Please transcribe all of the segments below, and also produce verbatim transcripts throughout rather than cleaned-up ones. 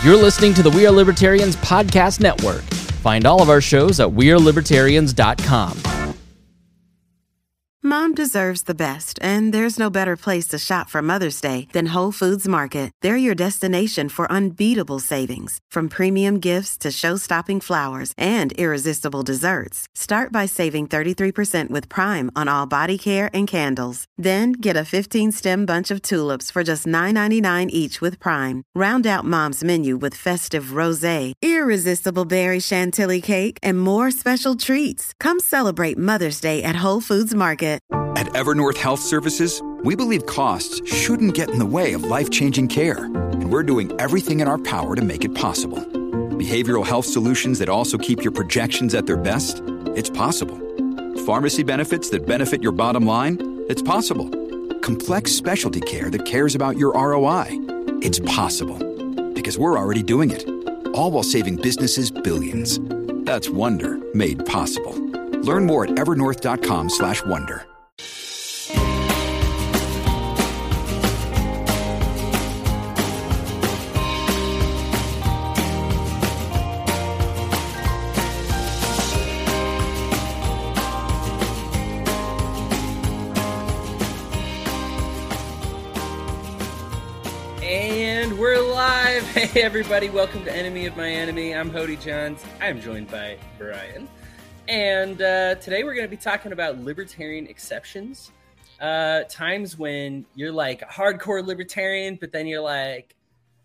You're listening to the We Are Libertarians Podcast Network. Find all of our shows at we are libertarians dot com. Mom deserves the best, and there's no better place to shop for Mother's Day than Whole Foods Market. They're your destination for unbeatable savings, from premium gifts to show-stopping flowers and irresistible desserts. Start by saving thirty-three percent with Prime on all body care and candles. Then get a fifteen-stem bunch of tulips for just nine ninety-nine each with Prime. Round out Mom's menu with festive rosé, irresistible berry chantilly cake, and more special treats. Come celebrate Mother's Day at Whole Foods Market. At Evernorth Health Services, we believe costs shouldn't get in the way of life-changing care, and we're doing everything in our power to make it possible. Behavioral health solutions that also keep your projections at their best? It's possible. Pharmacy benefits that benefit your bottom line? It's possible. Complex specialty care that cares about your R O I? It's possible. Because we're already doing it. All while saving businesses billions. That's Wonder made possible. Learn more at evernorth.com slash wonder. And we're live. Hey everybody, welcome to Enemy of My Enemy. I'm Hody Johns. I'm joined by Brian. And uh, today we're going to be talking about libertarian exceptions. Uh, times when you're like a hardcore libertarian, but then you're like,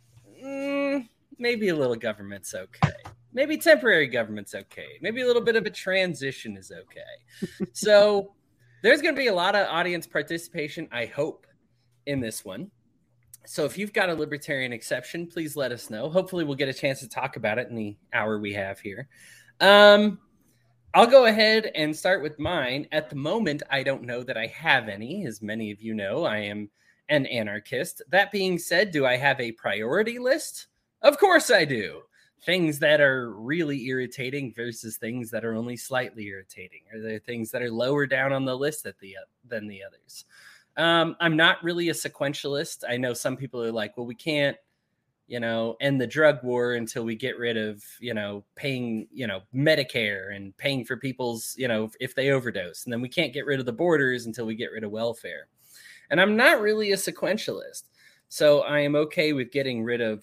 mm, maybe a little government's okay. Maybe temporary government's okay. Maybe a little bit of a transition is okay. So there's going to be a lot of audience participation, I hope, in this one. So if you've got a libertarian exception, please let us know. Hopefully we'll get a chance to talk about it in the hour we have here. Um... I'll go ahead and start with mine. At the moment, I don't know that I have any. As many of you know, I am an anarchist. That being said, do I have a priority list? Of course I do. Things that are really irritating versus things that are only slightly irritating. Are there things that are lower down on the list than the, than the others? Um, I'm not really a sequentialist. I know some people are like, well, we can't, you know, end the drug war until we get rid of, you know, paying, you know, Medicare and paying for people's, you know, if they overdose. And then we can't get rid of the borders until we get rid of welfare. And I'm not really a sequentialist. So I am okay with getting rid of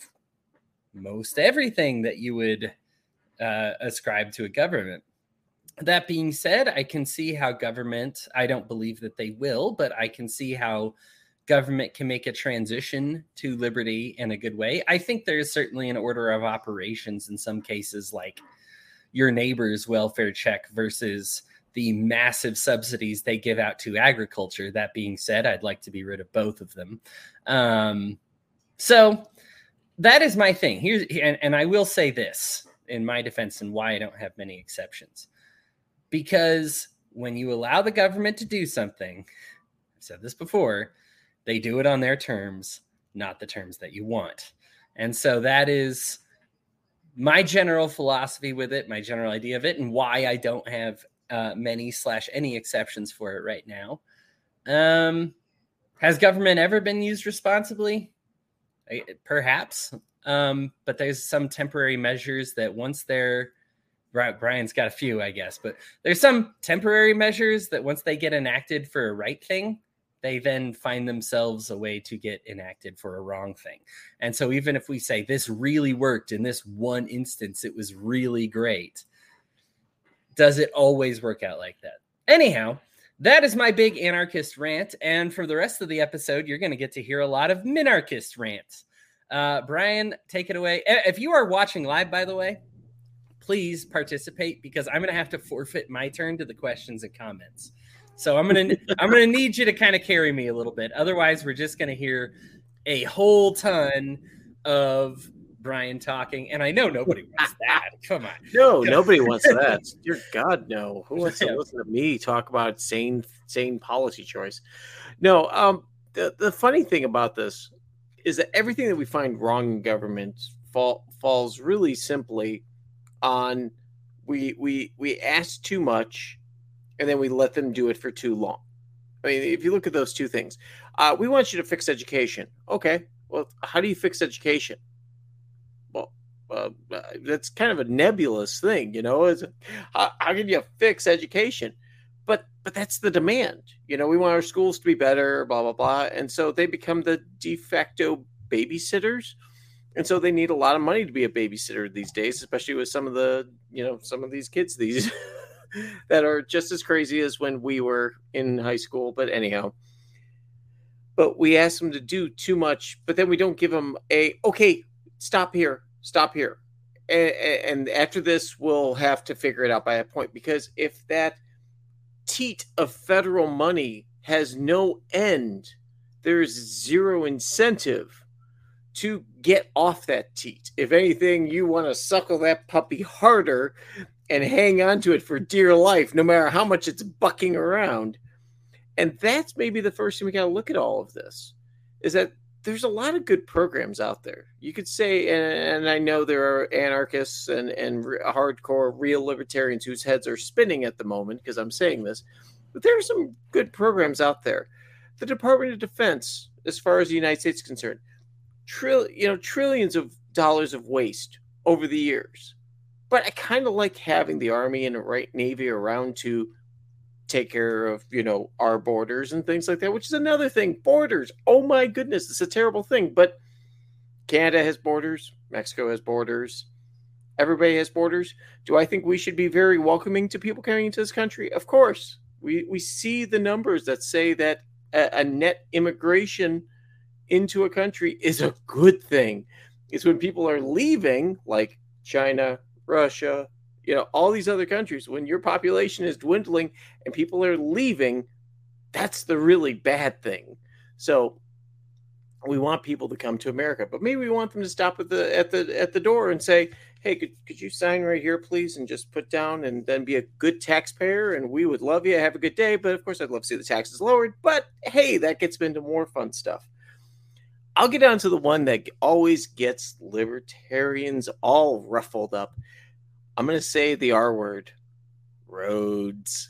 most everything that you would uh, ascribe to a government. That being said, I can see how government, I don't believe that they will, but I can see how government can make a transition to liberty in a good way. I think there's certainly an order of operations in some cases, like your neighbor's welfare check versus the massive subsidies they give out to agriculture. That being said, I'd like to be rid of both of them. Um, so that is my thing. Here's, and, and I will say this in my defense and why I don't have many exceptions. Because when you allow the government to do something, I've said this before, they do it on their terms, not the terms that you want. And so that is my general philosophy with it, my general idea of it, and why I don't have uh, many slash any exceptions for it right now. Um, has government ever been used responsibly? I, perhaps. Um, but there's some temporary measures that once they're, Brian's got a few, I guess, but there's some temporary measures that once they get enacted for a right thing, they then find themselves a way to get enacted for a wrong thing. And so even if we say this really worked in this one instance, it was really great, does it always work out like that? Anyhow, that is my big anarchist rant. And for the rest of the episode, you're going to get to hear a lot of minarchist rants. Uh, Brian, take it away. If you are watching live, by the way, please participate because I'm going to have to forfeit my turn to the questions and comments. So I'm going to, I'm going to need you to kind of carry me a little bit. Otherwise, we're just going to hear a whole ton of Brian talking. And I know nobody wants that. Come on. No, nobody wants that. Dear God, no. Who wants to listen to me talk about sane, sane policy choice? No, um, the, the funny thing about this is that everything that we find wrong in government fall, falls really simply on we, we, we ask too much and then we let them do it for too long. I mean, if you look at those two things, uh, we want you to fix education. Okay, well, how do you fix education? Well, uh, that's kind of a nebulous thing, you know. Is how, how can you fix education? But but that's the demand. You know, we want our schools to be better, blah blah blah, and so they become the de facto babysitters, and so they need a lot of money to be a babysitter these days, especially with some of the you know some of these kids these that are just as crazy as when we were in high school. But anyhow. But we ask them to do too much, but then we don't give them a, okay, stop here, stop here. And, and after this, we'll have to figure it out by that point. Because if that teat of federal money has no end, there's zero incentive to get off that teat. If anything, you want to suckle that puppy harder and hang on to it for dear life, no matter how much it's bucking around. And that's maybe the first thing we got to look at all of this, is that there's a lot of good programs out there. You could say, and, and I know there are anarchists and, and hardcore real libertarians whose heads are spinning at the moment because I'm saying this, but there are some good programs out there. The Department of Defense, as far as the United States is concerned, trill, you know, trillions of dollars of waste over the years. But I kind of like having the Army and the right Navy around to take care of, you know, our borders and things like that, which is another thing. Borders. Oh my goodness. It's a terrible thing. But Canada has borders. Mexico has borders. Everybody has borders. Do I think we should be very welcoming to people coming into this country? Of course. We, we see the numbers that say that a, a net immigration into a country is a good thing. It's when people are leaving, like China, Russia, you know, all these other countries, when your population is dwindling and people are leaving, that's the really bad thing. So we want people to come to America, but maybe we want them to stop at the at the at the door and say, hey, could, could you sign right here, please, and just put down and then be a good taxpayer, and we would love you. Have a good day. But of course, I'd love to see the taxes lowered. But hey, that gets into more fun stuff. I'll get on to the one that always gets libertarians all ruffled up. I'm going to say the R word, roads.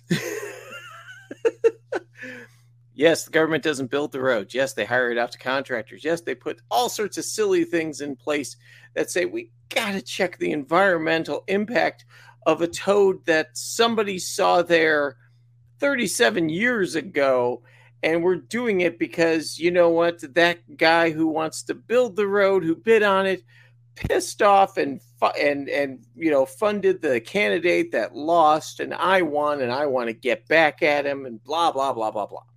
Yes, the government doesn't build the roads. Yes, they hire it out to contractors. Yes, they put all sorts of silly things in place that say we got to check the environmental impact of a toad that somebody saw there thirty-seven years ago. And we're doing it because, you know what, that guy who wants to build the road, who bid on it, pissed off and and and you know funded the candidate that lost, and I won, and I want to get back at him, and blah blah blah blah blah.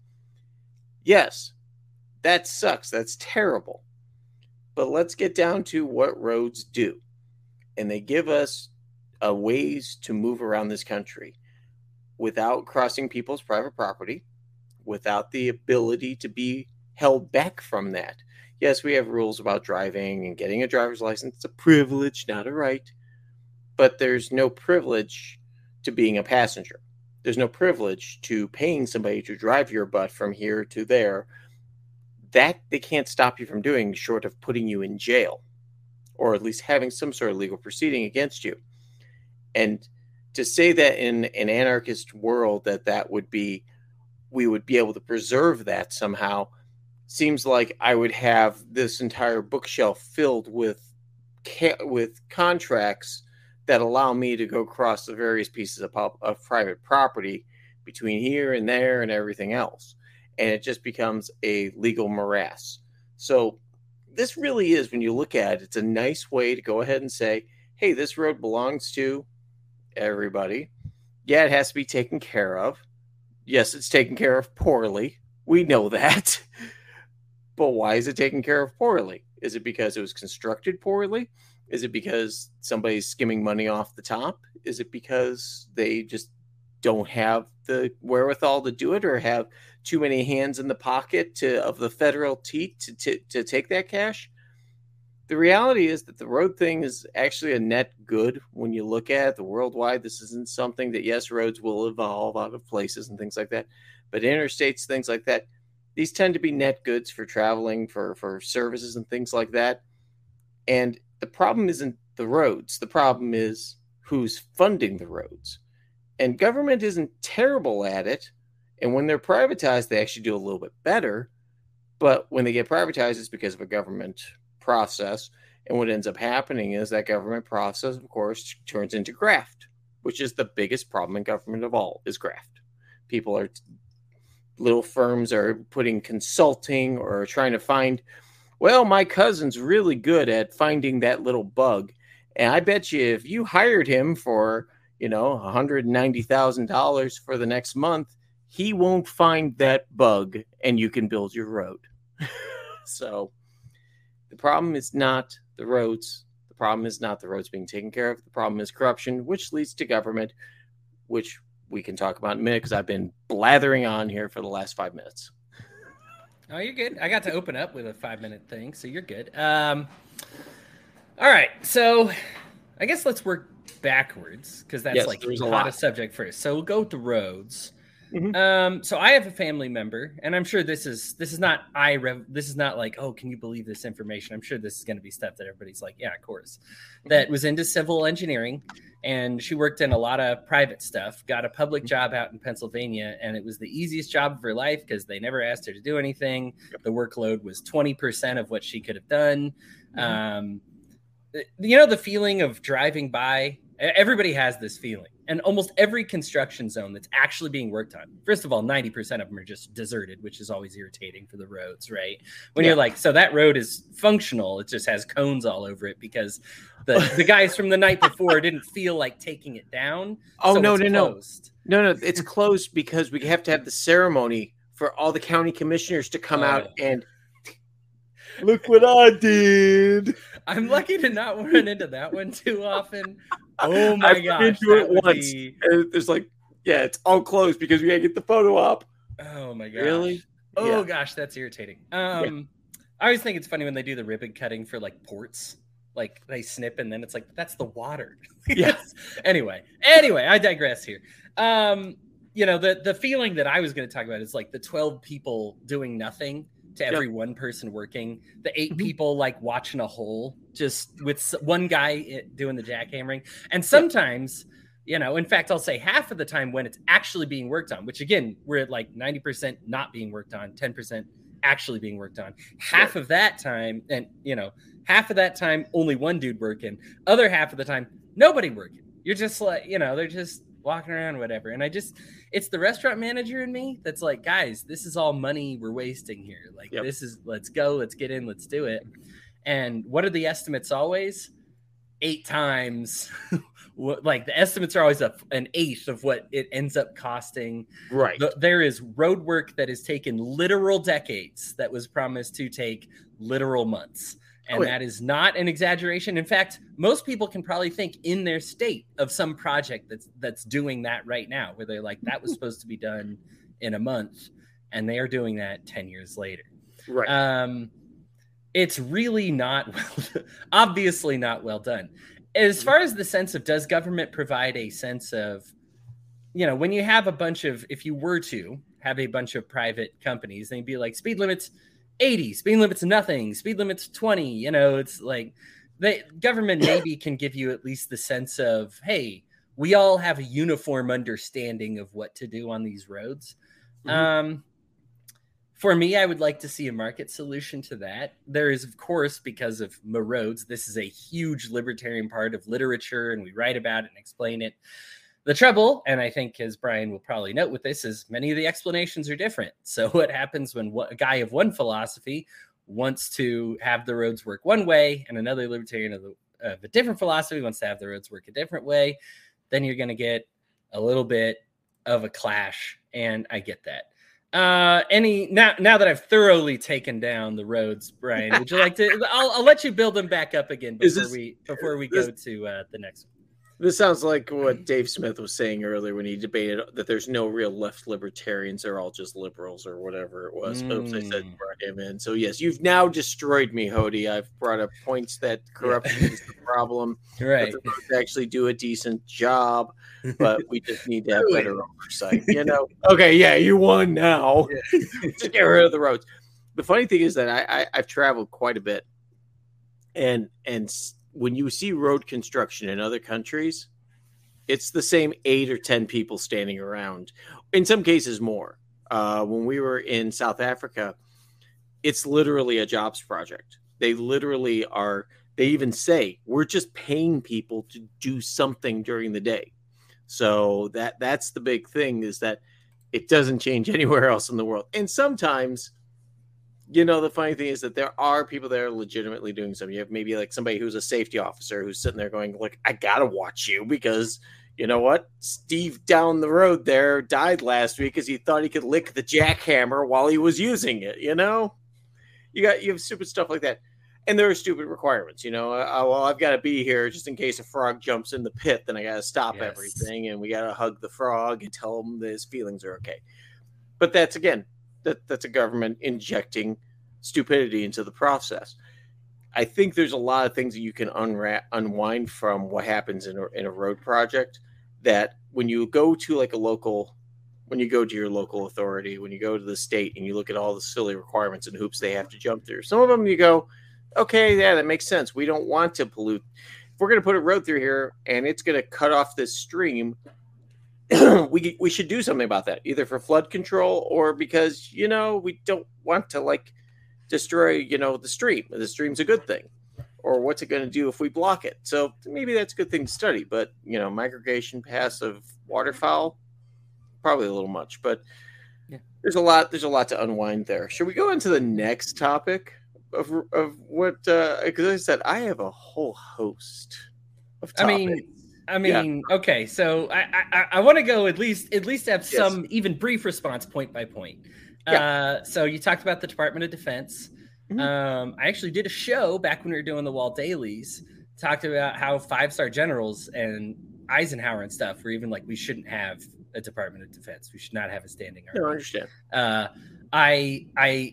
Yes, that sucks. That's terrible. But let's get down to what roads do, and they give us a ways to move around this country without crossing people's private property, without the ability to be held back from that. Yes, we have rules about driving and getting a driver's license. It's a privilege, not a right. But there's no privilege to being a passenger. There's no privilege to paying somebody to drive your butt from here to there. That they can't stop you from doing, short of putting you in jail, or at least having some sort of legal proceeding against you. And to say that in an anarchist world that that would be, we would be able to preserve that somehow, seems like I would have this entire bookshelf filled with ca- with contracts that allow me to go across the various pieces of, pub- of private property between here and there and everything else. And it just becomes a legal morass. So this really is, when you look at it, it's a nice way to go ahead and say, hey, this road belongs to everybody. Yeah, it has to be taken care of. Yes, it's taken care of poorly. We know that. But why is it taken care of poorly? Is it because it was constructed poorly? Is it because somebody's skimming money off the top? Is it because they just don't have the wherewithal to do it, or have too many hands in the pocket to, of the federal teat to, to, to take that cash? The reality is that the road thing is actually a net good when you look at it. The worldwide, this isn't something that, yes, roads will evolve out of places and things like that, but interstates, things like that, these tend to be net goods for traveling, for, for services and things like that. And the problem isn't the roads. The problem is who's funding the roads. And government isn't terrible at it. And when they're privatized, they actually do a little bit better. But when they get privatized, it's because of a government process. And what ends up happening is that government process, of course, turns into graft, which is the biggest problem in government of all, is graft. People are, little firms are putting consulting or trying to find, well, my cousin's really good at finding that little bug. And I bet you if you hired him for, you know, one hundred ninety thousand dollars for the next month, he won't find that bug and you can build your road. So the problem is not the roads. The problem is not the roads being taken care of. The problem is corruption, which leads to government, which we can talk about in a minute because I've been blathering on here for the last five minutes. Oh, you're good. I got to open up with a five-minute thing, so you're good. Um, all right, so I guess let's work backwards because that's yes, like the a hottest subject first. So we'll go with the roads. Mm-hmm. Um, so I have a family member, and I'm sure this is this is not I rev, this is not like, oh, can you believe this information? I'm sure this is going to be stuff that everybody's like, yeah, of course. Mm-hmm. That was into civil engineering, and she worked in a lot of private stuff. Got a public mm-hmm. job out in Pennsylvania, and it was the easiest job of her life because they never asked her to do anything. Yep. The workload was twenty percent of what she could have done. Mm-hmm. Um, you know the feeling of driving by. Everybody has this feeling. And almost every construction zone that's actually being worked on, first of all, ninety percent of them are just deserted, which is always irritating for the roads, right? When yeah. you're like, so that road is functional. It just has cones all over it because the, the guys from the night before didn't feel like taking it down. Oh, so no, it's no, closed. no. No, no. It's closed because we have to have the ceremony for all the county commissioners to come oh. out and look what I did. I'm lucky to not run into that one too often. Oh my I've gosh. I've been to it once. Be... And there's like, yeah, it's all closed because we gotta get the photo up. Oh my gosh. Really? Oh yeah. gosh, that's irritating. Um, yeah. I always think it's funny when they do the ribbon cutting for like ports. Like they snip and then it's like, that's the water. Yes. anyway, anyway, I digress here. Um, you know, the, the feeling that I was going to talk about is like the twelve people doing nothing to every yep. one person working, the eight mm-hmm. people like watching a hole just with one guy doing the jackhammering. And sometimes, yep. you know, in fact, I'll say half of the time when it's actually being worked on, which again, we're at like ninety percent not being worked on, ten percent actually being worked on. Half yep. of that time, and you know, half of that time, only one dude working. Other half of the time, nobody working. You're just like, you know, they're just walking around, whatever. And I just, it's the restaurant manager in me that's like, guys, this is all money we're wasting here. Like, yep. this is, let's go, let's get in, let's do it. And what are the estimates always? Eight times. Like, the estimates are always a, an eighth of what it ends up costing. Right. The, there is road work that has taken literal decades that was promised to take literal months. And oh, yeah. that is not an exaggeration. In fact, most people can probably think in their state of some project that's that's doing that right now, where they're like, that was supposed to be done in a month, and they are doing that ten years later. Right. Um, it's really not, well, obviously not well done. As far as the sense of, does government provide a sense of, you know, when you have a bunch of, if you were to have a bunch of private companies, they'd be like, speed limits eighty, speed limits nothing, speed limits twenty, you know, it's like the government maybe can give you at least the sense of, hey, we all have a uniform understanding of what to do on these roads. Mm-hmm. Um, for me, I would like to see a market solution to that. There is, of course, because of M R O A D S, this is a huge libertarian part of literature, and we write about it and explain it. The trouble, and I think as Brian will probably note with this, is many of the explanations are different. So what happens when a guy of one philosophy wants to have the roads work one way and another libertarian of, the, of a different philosophy wants to have the roads work a different way, then you're going to get a little bit of a clash, and I get that. Uh, any now, now that I've thoroughly taken down the roads, Brian, would you like to? I'll, I'll let you build them back up again before this, we before we this, go to uh, the next one. This sounds like what Dave Smith was saying earlier when he debated that there's no real left libertarians. They're all just liberals or whatever it was. Mm. Oops, I said brought him in. So, yes, you've now destroyed me, Hody. I've brought up points that corruption yeah. is the problem. Right. That the actually do a decent job, but we just need to have better oversight. You know? Okay, yeah, you won now. Yeah. Just get rid of the roads. The funny thing is that I, I, I've traveled quite a bit. And and when you see road construction in other countries, it's the same eight or ten people standing around. In some cases, more. Uh, when we were in South Africa, it's literally a jobs project. They literally are they even say we're just paying people to do something during the day. So that that's the big thing, is that it doesn't change anywhere else in the world. And sometimes, you know, the funny thing is that there are people that are legitimately doing something. You have maybe like somebody who's a safety officer who's sitting there going, look, I got to watch you because you know what? Steve down the road there died last week because he thought he could lick the jackhammer while he was using it. You know, you got, you have stupid stuff like that. And there are stupid requirements, you know, uh, well, I've got to be here just in case a frog jumps in the pit, then I got to stop yes. everything. And we got to hug the frog and tell him that his feelings are okay. But that's, again, that that's a government injecting stupidity into the process. I think there's a lot of things that you can unwrap, unwind from what happens in a, in a road project, that when you go to like a local, when you go to your local authority, when you go to the state and you look at all the silly requirements and hoops they have to jump through, some of them you go, okay, yeah, that makes sense. We don't want to pollute. If we're going to put a road through here and it's going to cut off this stream, we we should do something about that, either for flood control or because, you know, we don't want to like destroy, you know, the stream. The stream's a good thing. Or what's it going to do if we block it? So maybe that's a good thing to study. But, you know, migration paths of waterfowl, probably a little much. But yeah. there's a lot. There's a lot to unwind there. Should we go into the next topic of of what? Because uh, I said I have a whole host of topics. I mean, I mean, yeah. okay. So I I, I want to go at least at least have yes. some even brief response point by point. Yeah. Uh, so you talked about the Department of Defense. Mm-hmm. Um, I actually did a show back when we were doing the Wall Dailies, talked about how five-star generals and Eisenhower and stuff were even like, we shouldn't have a Department of Defense. We should not have a standing army. I understand. Uh, I, I,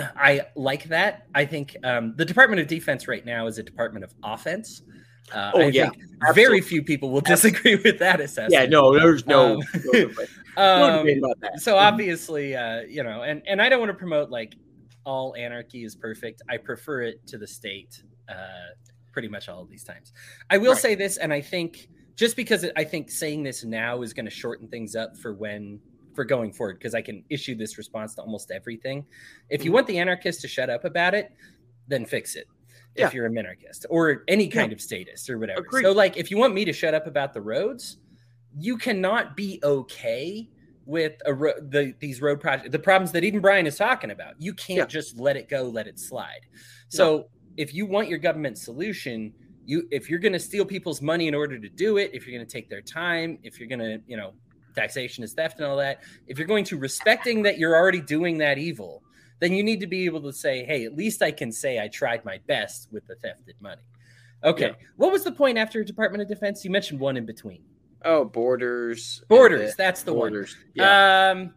I like that. I think um, the Department of Defense right now is a Department of Offense. Uh, oh, I yeah. think Absolutely. Very few people will disagree Absolutely. With that assessment. Yeah, no, there's no, um, no, debate. no debate about that. So obviously, uh, you know, and, and I don't want to promote like, all anarchy is perfect. I prefer it to the state uh, pretty much all of these times. I will right. say this, and I think just because I think saying this now is going to shorten things up for when for going forward, because I can issue this response to almost everything. If you mm-hmm. want the anarchists to shut up about it, then fix it. Yeah. If you're a minarchist or any kind yeah. of statist or whatever. Agreed. So like, if you want me to shut up about the roads, you cannot be okay with a ro- the these road projects, the problems that even Brian is talking about. You can't yeah. just let it go, let it slide. So no. if you want your government solution, you if you're going to steal people's money in order to do it, if you're going to take their time, if you're going to, you know, taxation is theft and all that, if you're going to respecting that you're already doing that evil, then you need to be able to say, hey, at least I can say I tried my best with the thefted money. Okay. Yeah. What was the point after Department of Defense? You mentioned one in between. Oh, borders. Borders. That's the borders. one. Yeah. Um,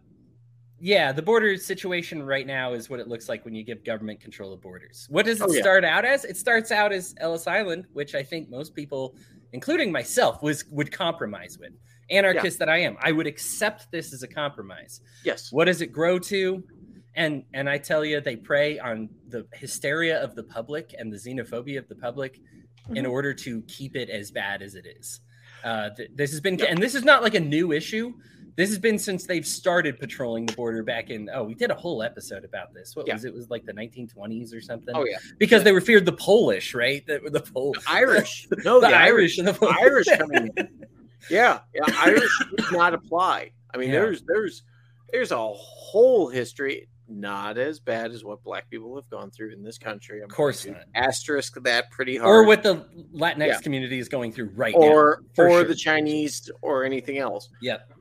yeah, the border situation right now is what it looks like when you give government control of borders. What does it oh, yeah. start out as? It starts out as Ellis Island, which I think most people, including myself, was would compromise with. Anarchist yeah. that I am, I would accept this as a compromise. Yes. What does it grow to? And and I tell you, they prey on the hysteria of the public and the xenophobia of the public mm-hmm. in order to keep it as bad as it is. Uh, th- this has been, yep. and this is not like a new issue. This has been since they've started patrolling the border back in, oh, we did a whole episode about this. What yeah. was it? It was like the nineteen twenties or something. Oh, yeah. Because yeah. they were feared the Polish, right? The, the Polish. The Irish. No, the, the Irish. Irish, the Irish coming in. Yeah. Yeah. Irish does not apply. I mean, yeah. there's, there's, there's a whole history. Not as bad as what Black people have gone through in this country. I'm of course not. Asterisk that pretty hard. Or what the Latinx yeah. community is going through right or, now. Or sure. the Chinese or anything else. Yep.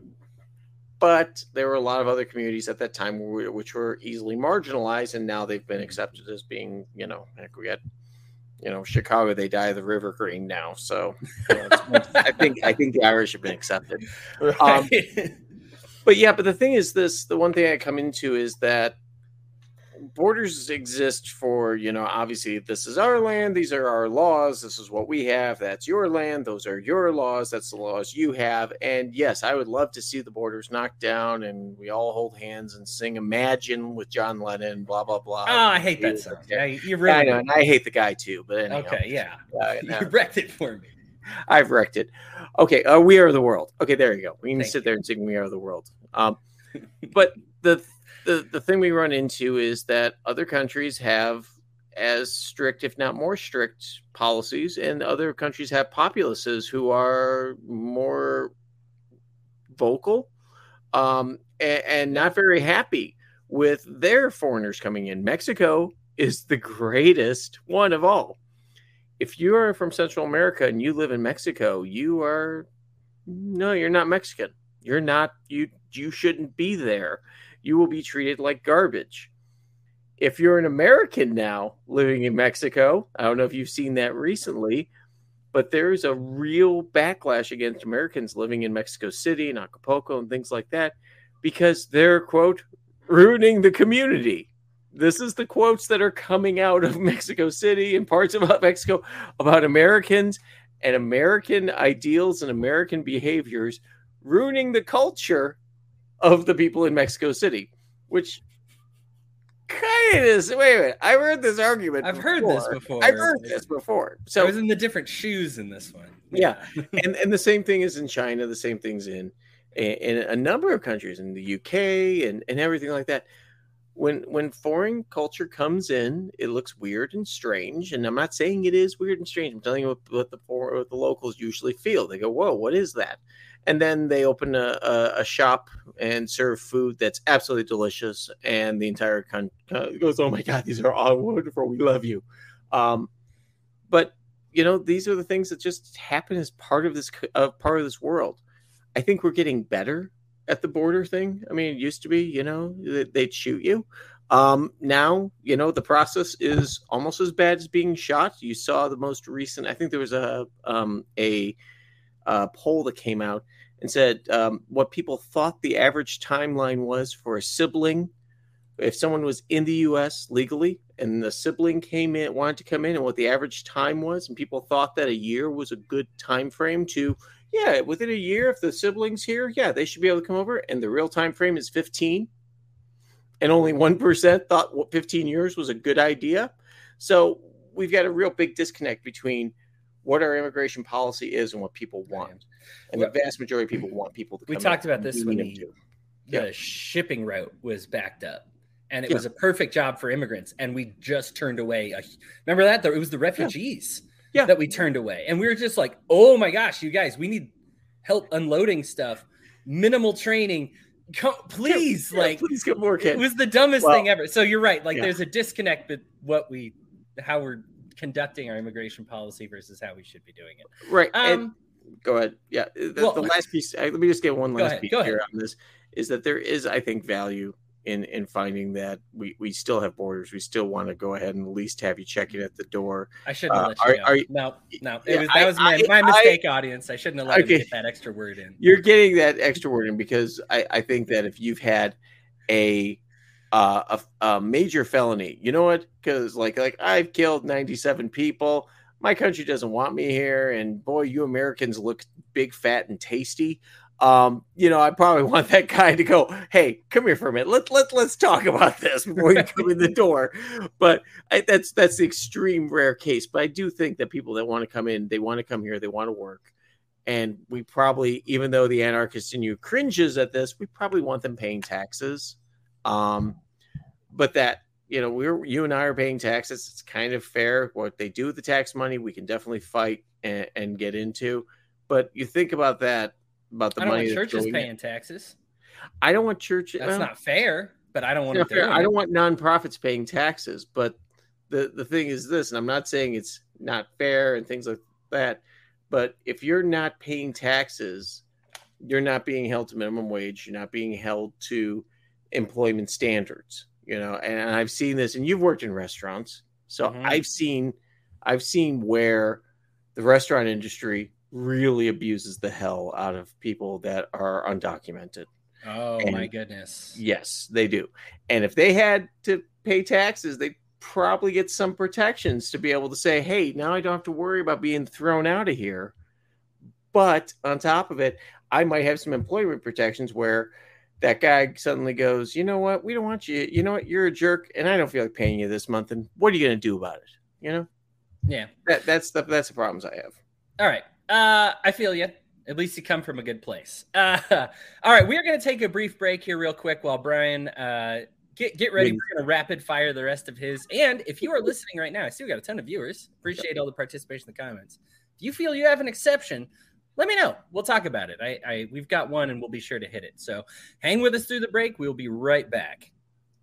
But there were a lot of other communities at that time which were easily marginalized, and now they've been accepted as being, you know, like we had, you know, Chicago, they dye the river green now. So you know, I think I think the Irish have been accepted. Right. Um, But yeah, but the thing is this, the one thing I come into is that borders exist for, you know, obviously this is our land. These are our laws. This is what we have. That's your land. Those are your laws. That's the laws you have. And yes, I would love to see the borders knocked down and we all hold hands and sing Imagine with John Lennon, blah, blah, blah. Oh, I hate that song. Yeah, you really I know, and I hate the guy too, but anyhow. Okay, yeah. Uh, you wrecked it for me. I've wrecked it. Okay, uh, We Are the World. Okay, there you go. We can Thank sit you. there and sing We Are the World. Um, but the, the the thing we run into is that other countries have as strict, if not more strict, policies, and other countries have populaces who are more vocal um, and, and not very happy with their foreigners coming in. Mexico is the greatest one of all. If you are from Central America and you live in Mexico, you are no, you're not Mexican. You're not you. You shouldn't be there. You will be treated like garbage. If you're an American now living in Mexico, I don't know if you've seen that recently, but there's a real backlash against Americans living in Mexico City and Acapulco and things like that because they're, quote, ruining the community. This is the quotes that are coming out of Mexico City and parts of Mexico about Americans and American ideals and American behaviors ruining the culture of the people in Mexico City, which kind of is. Wait a minute. I've heard this argument. I've before. heard this before. I've heard this before. So I was in the different shoes in this one. Yeah. and and the same thing is in China. The same thing's in, in a number of countries, in the U K and, and everything like that. When when foreign culture comes in, it looks weird and strange. And I'm not saying it is weird and strange. I'm telling you what, what the what the locals usually feel. They go, "Whoa, what is that?" And then they open a, a, a shop and serve food that's absolutely delicious. And the entire country goes, "Oh my God, these are all wonderful. We love you." Um, but you know, these are the things that just happen as part of this uh, part of this world. I think we're getting better at the border thing. I mean, it used to be, you know, they'd shoot you. Um, now, you know, the process is almost as bad as being shot. You saw the most recent, I think there was a, um, a, a poll that came out and said um, what people thought the average timeline was for a sibling. If someone was in the U S legally and the sibling came in, wanted to come in, and what the average time was, and people thought that a year was a good time frame to, yeah, within a year, if the sibling's here, yeah, they should be able to come over. And the real time frame is fifteen. And only one percent thought what fifteen years was a good idea. So we've got a real big disconnect between what our immigration policy is and what people want. And the vast majority of people want people to come We talked in about this when the, the yeah. shipping route was backed up. And it yeah. was a perfect job for immigrants. And we just turned away. A, remember that? It was the refugees. Yeah. Yeah. that we turned away. And we were just like, oh my gosh, you guys, we need help unloading stuff. Minimal training. Come, please. Yeah, like, please get more kids. It was the dumbest well, thing ever. So you're right. Like yeah. there's a disconnect with what we, how we're conducting our immigration policy versus how we should be doing it. Right. Um, and go ahead. Yeah. The, well, the last piece, let me just get one last ahead, piece here ahead. on this, is that there is, I think, value in in finding that we, we still have borders. We still want to go ahead and at least have you check it at the door. I shouldn't have uh, let you are, know. Are you, no, no. It yeah, was, that was I, my, I, my mistake, I, audience. I shouldn't have let okay. him get that extra word in. You're getting that extra word in because I, I think that if you've had a uh, a, a major felony, you know what? Because like like I've killed ninety-seven people. My country doesn't want me here. And boy, you Americans look big, fat, and tasty. Um, you know, I probably want that guy to go, hey, come here for a minute. Let, let, let's talk about this before you come in the door. But I, that's that's the extreme rare case. But I do think that people that want to come in, they want to come here, they want to work. And we probably, even though the anarchist in you cringes at this, we probably want them paying taxes. Um, but that, you know, we're you and I are paying taxes. It's kind of fair. What they do with the tax money, we can definitely fight and, and get into. But you think about that. About the I don't money want churches paying in. taxes. I don't want churches. That's well, not fair, but I don't want to. I don't want nonprofits paying taxes. But the, the thing is this, and I'm not saying it's not fair and things like that, but if you're not paying taxes, you're not being held to minimum wage. You're not being held to employment standards, you know, and I've seen this, and you've worked in restaurants. So mm-hmm. I've seen, I've seen where the restaurant industry really abuses the hell out of people that are undocumented. Oh and my goodness. Yes, they do. And if they had to pay taxes, they probably get some protections to be able to say, hey, now I don't have to worry about being thrown out of here. But on top of it, I might have some employment protections where that guy suddenly goes, you know what? We don't want you. You know what? You're a jerk. And I don't feel like paying you this month. And what are you going to do about it? You know? Yeah. That, that's the, that's the problems I have. All right. Uh, I feel you. At least you come from a good place. Uh, all right. We are going to take a brief break here real quick while Brian uh, get get ready. We're going to rapid fire the rest of his. And if you are listening right now, I see we got a ton of viewers. Appreciate all the participation in the comments. If you feel you have an exception, let me know. We'll talk about it. I, I we've got one, and we'll be sure to hit it. So hang with us through the break. We'll be right back.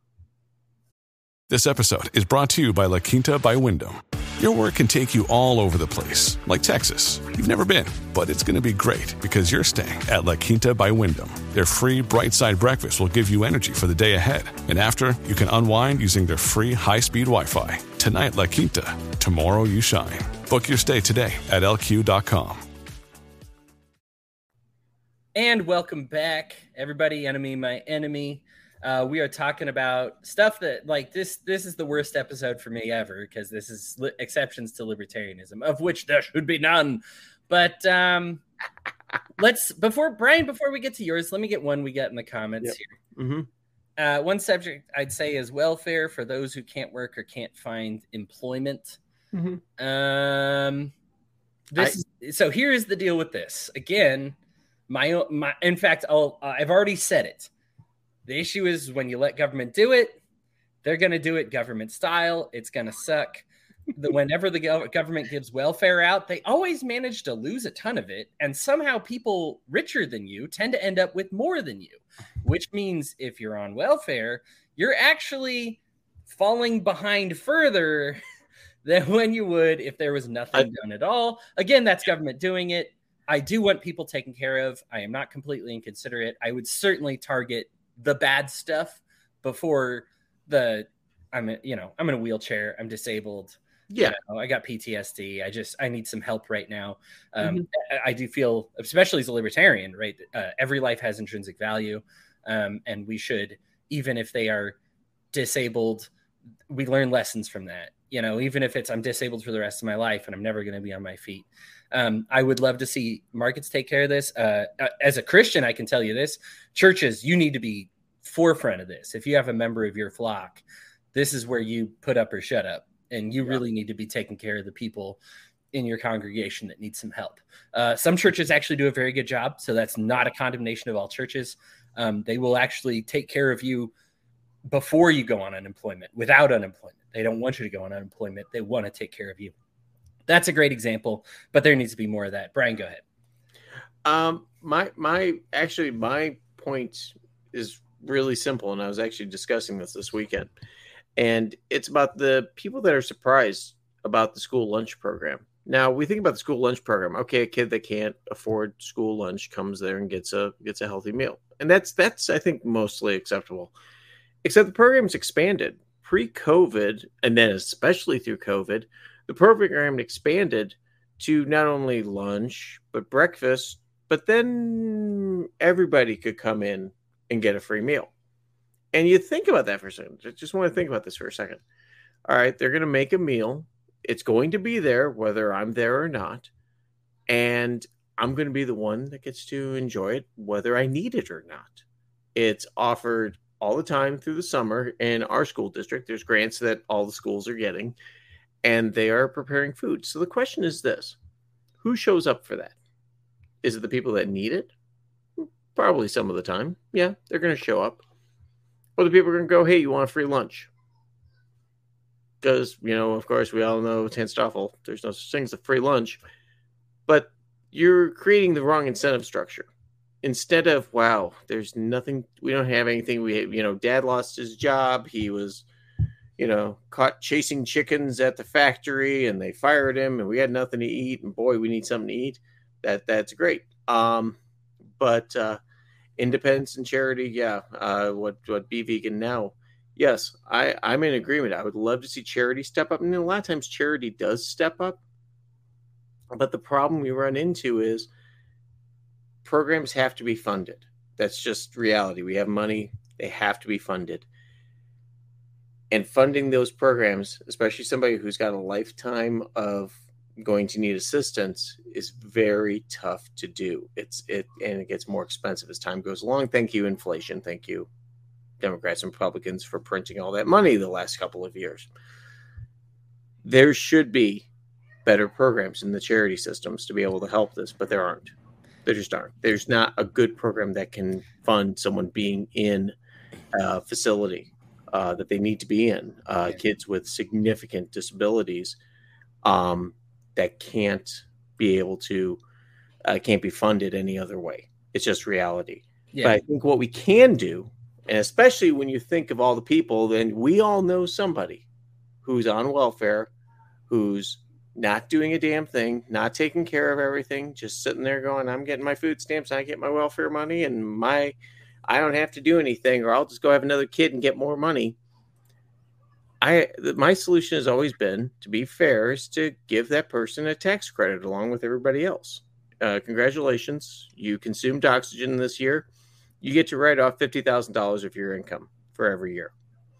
This episode is brought to you by La Quinta by Wyndham. Your work can take you all over the place, like Texas. You've never been, but it's going to be great because you're staying at La Quinta by Wyndham. Their free Bright Side breakfast will give you energy for the day ahead. And after, you can unwind using their free high-speed Wi-Fi. Tonight, La Quinta. Tomorrow, you shine. Book your stay today at L Q dot com. And welcome back, everybody. Enemy, my enemy. Uh, we are talking about stuff that, like, this this is the worst episode for me ever, because this is li- exceptions to libertarianism, of which there should be none. But um, let's, before, Brian, before we get to yours, let me get one we got in the comments Yep. here. Mm-hmm. Uh, one subject I'd say is welfare for those who can't work or can't find employment. Mm-hmm. Um, this I, so here's the deal with this. Again, my my. In fact, I'll uh, I've already said it. The issue is when you let government do it, they're going to do it government style. It's going to suck. The, whenever the go- government gives welfare out, they always manage to lose a ton of it. And somehow people richer than you tend to end up with more than you, which means if you're on welfare, you're actually falling behind further than when you would if there was nothing I, done at all. Again, that's government doing it. I do want people taken care of. I am not completely inconsiderate. I would certainly target the bad stuff before the, I'm, a, you know, I'm in a wheelchair. I'm disabled. Yeah. You know, I got P T S D. I just, I need some help right now. Um, mm-hmm. I, I do feel, especially as a libertarian, right? Uh, every life has intrinsic value. Um, and we should, even if they are disabled, we learn lessons from that. You know, even if it's, I'm disabled for the rest of my life and I'm never going to be on my feet. Um, I would love to see markets take care of this. Uh, as a Christian, I can tell you this: churches, you need to be forefront of this. If you have a member of your flock, this is where you put up or shut up, and you yeah. really need to be taking care of the people in your congregation that need some help. Uh, some churches actually do a very good job, so that's not a condemnation of all churches. Um, they will actually take care of you before you go on unemployment, without unemployment. They don't want you to go on unemployment. They want to take care of you. That's a great example, but there needs to be more of that. Brian, go ahead. Um, my, my, actually, my point is really simple, and I was actually discussing this this weekend, and it's about the people that are surprised about the school lunch program. Now, we think about the school lunch program. Okay, a kid that can't afford school lunch comes there and gets a gets a healthy meal, and that's that's I think mostly acceptable. Except the program's expanded pre-COVID, and then especially through COVID. The program expanded to not only lunch, but breakfast, but then everybody could come in and get a free meal. And you think about that for a second. I just want to think about this for a second. All right, they're going to make a meal. It's going to be there, whether I'm there or not. And I'm going to be the one that gets to enjoy it, whether I need it or not. It's offered all the time through the summer in our school district. There's grants that all the schools are getting. And they are preparing food. So the question is this: who shows up for that? Is it the people that need it? Probably some of the time. Yeah, they're going to show up. Or the people are going to go, hey, you want a free lunch? Because, you know, of course, we all know Tanstoffel, there's no such thing as a free lunch. But you're creating the wrong incentive structure. Instead of, wow, there's nothing, we don't have anything. We, you know, dad lost his job. He was, you know, caught chasing chickens at the factory and they fired him and we had nothing to eat. And boy, we need something to eat. That That's great. Um, but uh, independence and charity, yeah. Uh, what, what Be Vegan Now. Yes, I, I'm in agreement. I would love to see charity step up. And a lot of times charity does step up. But the problem we run into is programs have to be funded. That's just reality. We have money. They have to be funded. And funding those programs, especially somebody who's got a lifetime of going to need assistance, is very tough to do. It's it and it gets more expensive as time goes along. Thank you, inflation. Thank you, Democrats and Republicans, for printing all that money the last couple of years. There should be better programs in the charity systems to be able to help this, but there aren't. There just aren't. There's not a good program that can fund someone being in a facility. uh, that they need to be in, uh, Yeah. kids with significant disabilities um, that can't be able to, uh, can't be funded any other way. It's just reality. Yeah. But I think what we can do, and especially when you think of all the people, then we all know somebody who's on welfare, who's not doing a damn thing, not taking care of everything, just sitting there going, I'm getting my food stamps, I get my welfare money, and my I don't have to do anything, or I'll just go have another kid and get more money. I my solution has always been, to be fair, is to give that person a tax credit along with everybody else. Uh, congratulations, you consumed oxygen this year. You get to write off fifty thousand dollars of your income for every year.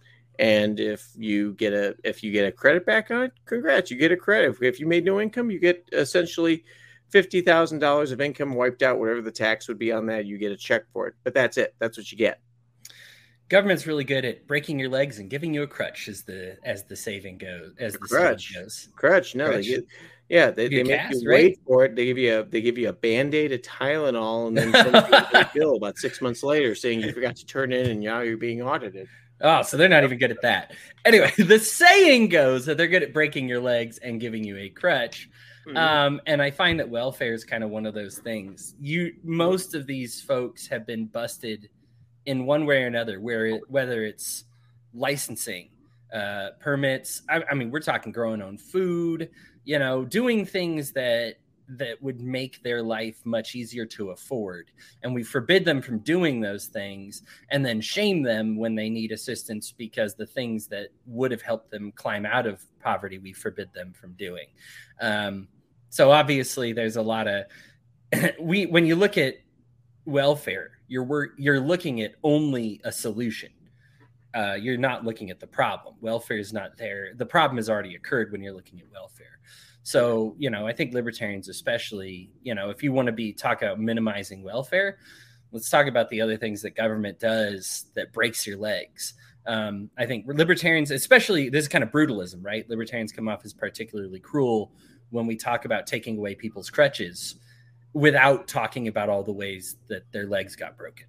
And if you get a if you get a credit back on it, congrats, you get a credit. If, if you made no income, you get essentially fifty thousand dollars of income wiped out, whatever the tax would be on that, you get a check for it. But that's it. That's what you get. Government's really good at breaking your legs and giving you a crutch, as the as the saving goes. As the Crutch. saying goes. Crutch. No, Crutch. they get, yeah, they, Give you they a make cast, you right? wait for it. They give you a they give you a Band-Aid, a Tylenol, and then send you a bill about six months later saying you forgot to turn in and now you're being audited. Oh, so they're not even good at that. Anyway, the saying goes that they're good at breaking your legs and giving you a crutch. Mhm. Um, and I find that welfare is kind of one of those things. You most of these folks have been busted in one way or another, where it, whether it's licensing, uh, permits. I, I mean, we're talking growing own food, you know, doing things that that would make their life much easier to afford. And we forbid them from doing those things and then shame them when they need assistance because the things that would have helped them climb out of poverty, we forbid them from doing. Um, so obviously there's a lot of, we, when you look at welfare, you're, work, you're looking at only a solution. Uh, you're not looking at the problem. Welfare is not there. The problem has already occurred when you're looking at welfare. So, you know, I think libertarians, especially, you know, if you want to be talk about minimizing welfare, let's talk about the other things that government does that breaks your legs. Um, I think libertarians, especially, this is kind of brutalism, right? Libertarians come off as particularly cruel when we talk about taking away people's crutches without talking about all the ways that their legs got broken.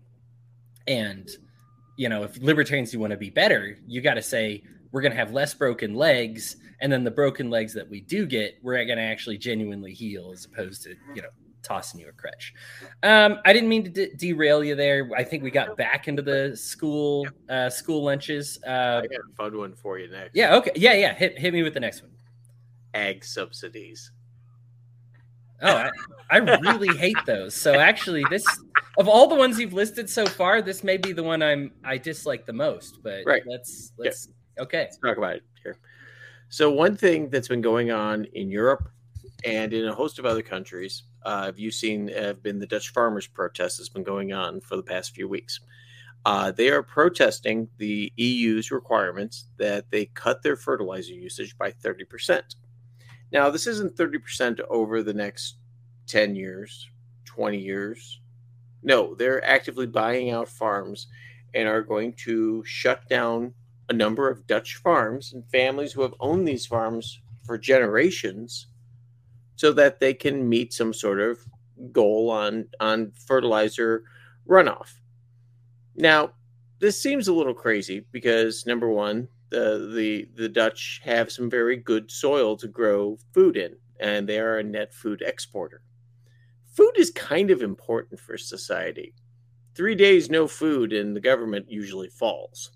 And, you know, if libertarians do want to be better, you got to say, we're going to have less broken legs. And then the broken legs that we do get, we're going to actually genuinely heal as opposed to, you know, tossing you a crutch. Um, I didn't mean to de- derail you there. I think we got back into the school, uh, school lunches. Uh, I got a fun one for you next. yeah. Okay. Yeah. Yeah. Hit, hit me with the next one. Ag subsidies. Oh, I, I really hate those. So actually this, of all the ones you've listed so far, this may be the one I'm, I dislike the most, but Right. let's, let's, okay. Let's talk about it here. So one thing that's been going on in Europe and in a host of other countries, uh, have you seen, have been the Dutch farmers' protest that's been going on for the past few weeks. Uh, they are protesting the E U's requirements that they cut their fertilizer usage by thirty percent. Now, this isn't thirty percent over the next ten years, twenty years. No, they're actively buying out farms and are going to shut down a number of Dutch farms and families who have owned these farms for generations so that they can meet some sort of goal on, on fertilizer runoff. Now, this seems a little crazy because, number one, the, the, the Dutch have some very good soil to grow food in, and they are a net food exporter. Food is kind of important for society. Three days no food and the government usually falls.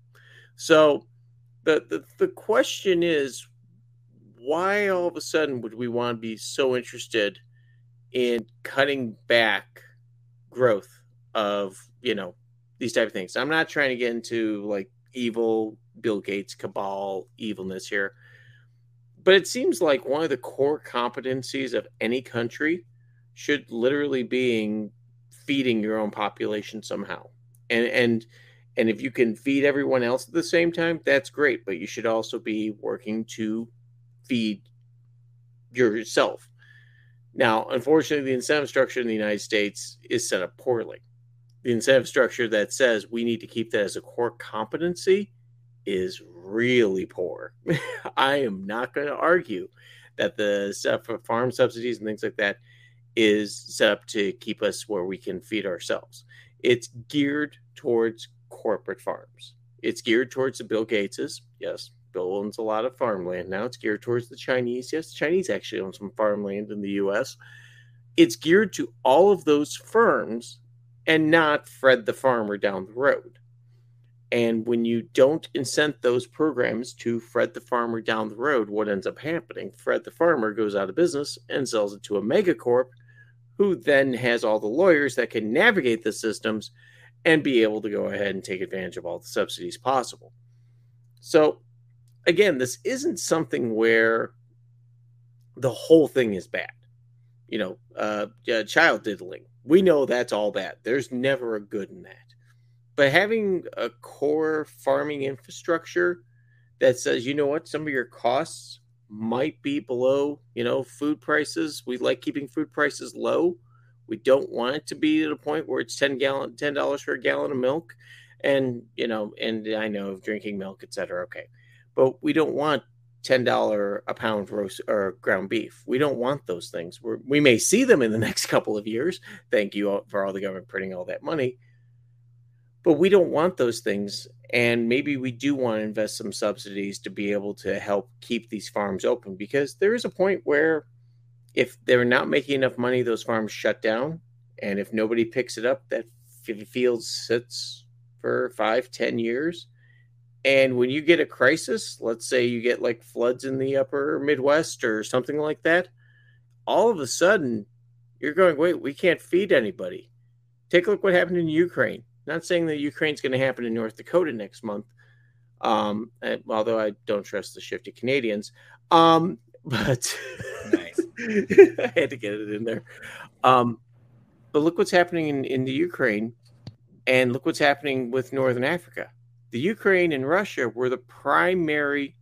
So the, the the question is, why all of a sudden would we want to be so interested in cutting back growth of, you know, these type of things? I'm not trying to get into like evil Bill Gates cabal evilness here, but it seems like one of the core competencies of any country should literally being feeding your own population somehow. And and And if you can feed everyone else at the same time, that's great. But you should also be working to feed yourself. Now, unfortunately, the incentive structure in the United States is set up poorly. The incentive structure that says we need to keep that as a core competency is really poor. I am not going to argue that the stuff for farm subsidies and things like that is set up to keep us where we can feed ourselves. It's geared towards corporate farms. It's geared towards the Bill Gateses. Yes, Bill owns a lot of farmland now. It's geared towards the Chinese. Yes, the Chinese actually own some farmland in the U S. It's geared to all of those firms and not Fred the farmer down the road. And when you don't incent those programs to Fred the farmer down the road, what ends up happening? Fred the farmer goes out of business and sells it to a megacorp, who then has all the lawyers that can navigate the systems and be able to go ahead and take advantage of all the subsidies possible. So, again, this isn't something where the whole thing is bad. You know, uh, uh, child diddling. We know that's all bad. There's never a good in that. But having a core farming infrastructure that says, you know what, some of your costs might be below, you know, food prices. We like keeping food prices low. We don't want it to be at a point where it's ten gallon, ten dollars for a gallon of milk. And, you know, and I know of drinking milk, et cetera. Okay. But we don't want ten dollars a pound roast or ground beef. We don't want those things. We're, we may see them in the next couple of years. Thank you for all the government printing all that money. But we don't want those things. And maybe we do want to invest some subsidies to be able to help keep these farms open, because there is a point where if they're not making enough money, those farms shut down. And if nobody picks it up, that field sits for five, ten years. And when you get a crisis, let's say you get like floods in the upper Midwest or something like that, all of a sudden you're going, wait, we can't feed anybody. Take a look what happened in Ukraine. Not saying that Ukraine's going to happen in North Dakota next month, um, although I don't trust the shifty Canadians. Um, but nice. I had to get it in there. Um, but look what's happening in, in the Ukraine, and look what's happening with Northern Africa. The Ukraine and Russia were the primary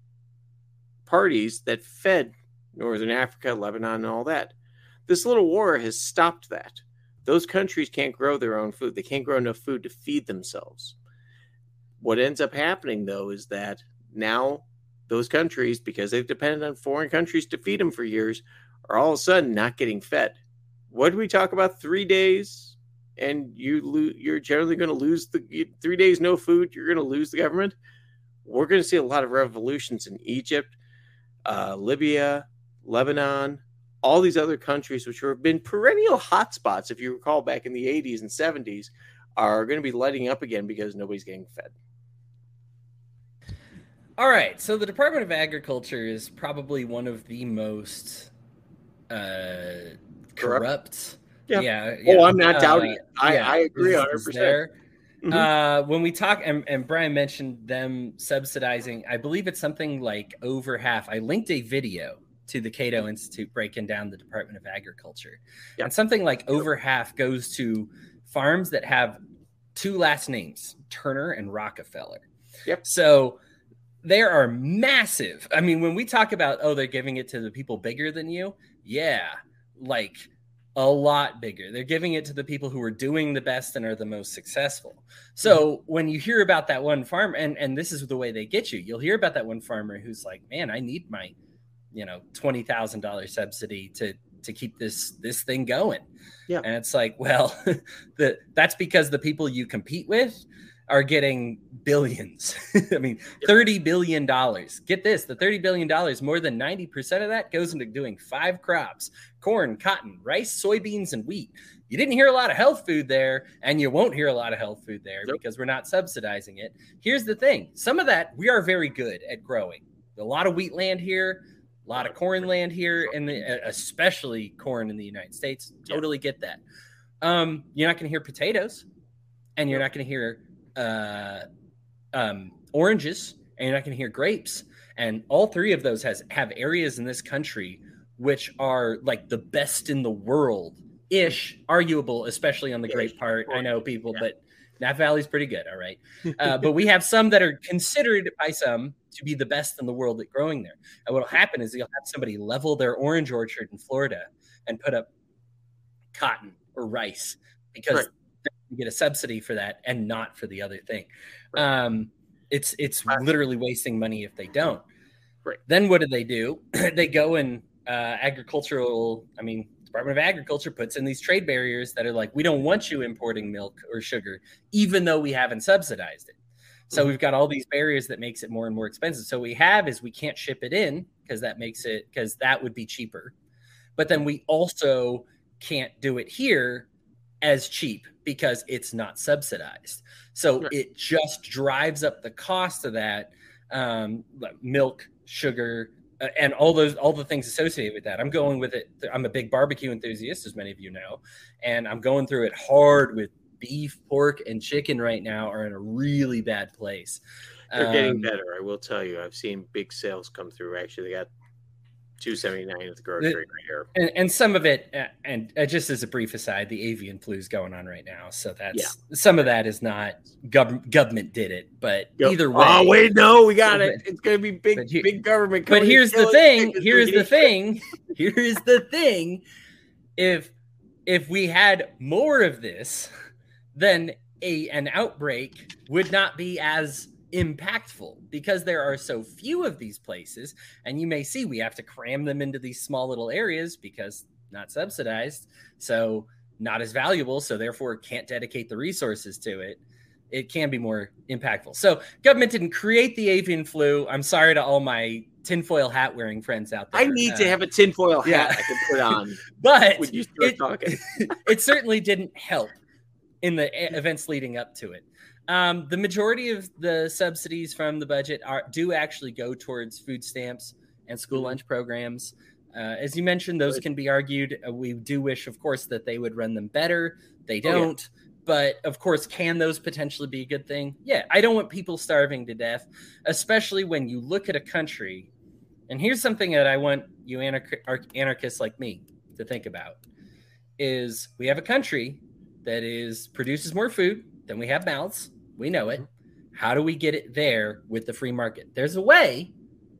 parties that fed Northern Africa, Lebanon, and all that. This little war has stopped that. Those countries can't grow their own food. They can't grow enough food to feed themselves. What ends up happening, though, is that now those countries, because they've depended on foreign countries to feed them for years, are all of a sudden not getting fed. What do we talk about? Three days, and you lo- you're generally going to lose the three days no food. You're going to lose the government. We're going to see a lot of revolutions in Egypt, uh, Libya, Lebanon, all these other countries, which have been perennial hotspots, if you recall back in the eighties and seventies, are going to be lighting up again because nobody's getting fed. All right. So the Department of Agriculture is probably one of the most uh, corrupt. Yeah. Yeah, yeah. Oh, I'm not doubting uh, it. I, yeah, I agree is, one hundred percent. Is there. Mm-hmm. Uh, when we talk, and, and Brian mentioned them subsidizing, I believe it's something like over half. I linked a video to the Cato Institute breaking down the Department of Agriculture. Yep. And something like over half goes to farms that have two last names, Turner and Rockefeller. Yep. So there are massive. I mean, when we talk about, oh, they're giving it to the people bigger than you. Yeah. Like a lot bigger. They're giving it to the people who are doing the best and are the most successful. So mm-hmm. when you hear about that one farm, and, and this is the way they get you, you'll hear about that one farmer who's like, man, I need my, you know, twenty thousand dollars subsidy to, to keep this, this thing going. Yeah. And it's like, well, the, that's because the people you compete with are getting billions. I mean, thirty billion dollars. Get this, the thirty billion dollars, more than ninety percent of that goes into doing five crops: corn, cotton, rice, soybeans, and wheat. You didn't hear a lot of health food there, and you won't hear a lot of health food there nope. because we're not subsidizing it. Here's the thing. Some of that we are very good at growing. A lot of wheat land here, a lot of corn land here, and especially corn in the United States. Totally get that. Um, you're not going to hear potatoes, and you're not going to hear uh, um, oranges, and you're not going to hear grapes. And all three of those has have areas in this country which are like the best in the world ish, arguable, especially on the grape part. I know people, yeah. but Napa Valley's pretty good. All right. Uh, but we have some that are considered by some to be the best in the world at growing there. And what will happen is you'll have somebody level their orange orchard in Florida and put up cotton or rice because right. they get a subsidy for that and not for the other thing. Right. Um, it's, it's right. literally wasting money if they don't. Right. Then what do they do? They go and uh, agricultural, I mean, Department of Agriculture puts in these trade barriers that are like, we don't want you importing milk or sugar, even though we haven't subsidized it. So Mhm. we've got all these barriers that makes it more and more expensive. So what we have is we can't ship it in because that makes it because that would be cheaper. But then we also can't do it here as cheap because it's not subsidized. So Right. it just drives up the cost of that um, like milk, sugar, uh, and all those all the things associated with that. I'm going with it. I'm a big barbecue enthusiast, as many of you know, and I'm going through it hard with beef, pork, and chicken right now are in a really bad place. They're getting Um, better. I will tell you. I've seen big sales come through. Actually, they got two seventy-nine at the grocery right here. And, and some of it, uh, and uh, just as a brief aside, the avian flu is going on right now. So that's Yeah. some of that is not gov- government did it, but Yep. either way. Oh wait, no, we got it. It's going to be big, But here- big government. But coming to here's kill the us thing. because Here's we the need- thing. Here's the thing. If if we had more of this, then a an outbreak would not be as impactful because there are so few of these places. And you may see we have to cram them into these small little areas because not subsidized, so not as valuable, so therefore can't dedicate the resources to it. It can be more impactful. So government didn't create the avian flu. I'm sorry to all my tinfoil hat wearing friends out there. I need to Uh, have a tinfoil hat yeah. I can put on but when you start it, talking. it certainly didn't help in the e- events leading up to it. Um, the majority of the subsidies from the budget are do actually go towards food stamps and school Mhm. lunch programs. Uh, as you mentioned, those Good. can be argued. Uh, we do wish, of course, that they would run them better. They Oh, yeah. don't. But of course, can those potentially be a good thing? Yeah, I don't want people starving to death, especially when you look at a country. And here's something that I want you anarch- anarchists like me to think about is we have a country that is produces more food than we have mouths. We know it. How do we get it there with the free market? There's a way,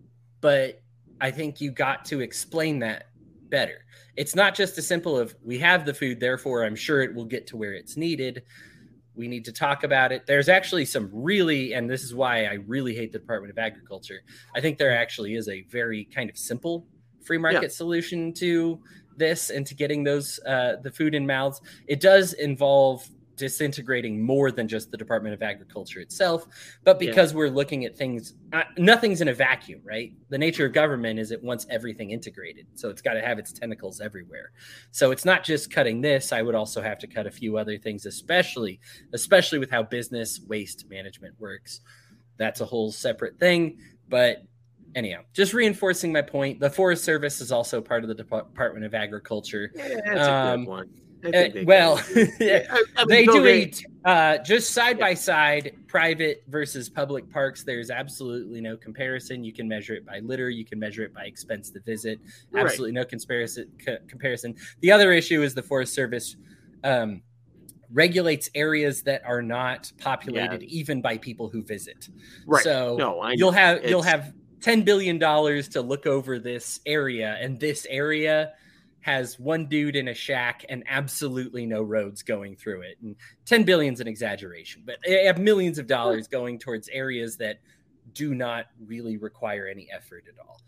but I think you got to explain that better. It's not just as simple of we have the food, therefore I'm sure it will get to where it's needed. We need to talk about it. There's actually some really, and this is why I really hate the Department of Agriculture. I think there actually is a very kind of simple free market Yeah. solution to this and to getting those uh, the food in mouths. It does involve disintegrating more than just the Department of Agriculture itself, but because yeah. we're looking at things, uh, nothing's in a vacuum, right? The nature of government is it wants everything integrated, so it's got to have its tentacles everywhere. So it's not just cutting this. I would also have to cut a few other things, especially especially with how business waste management works. That's a whole separate thing, but anyhow, just reinforcing my point, the Forest Service is also part of the Department of Agriculture. Yeah, that's a um, good one. Uh, well, yeah, I, I mean, they do great. a uh, just side by side private versus public parks. There's absolutely no comparison. You can measure it by litter. You can measure it by expense to visit. Absolutely right. no comparison. Co- comparison. The other issue is the Forest Service um, regulates areas that are not populated yeah. even by people who visit. Right. So no, I you'll have it's... you'll have ten billion dollars to look over this area, and this area has one dude in a shack and absolutely no roads going through it. And ten billion is an exaggeration, but they have millions of dollars going towards areas that do not really require any effort at all.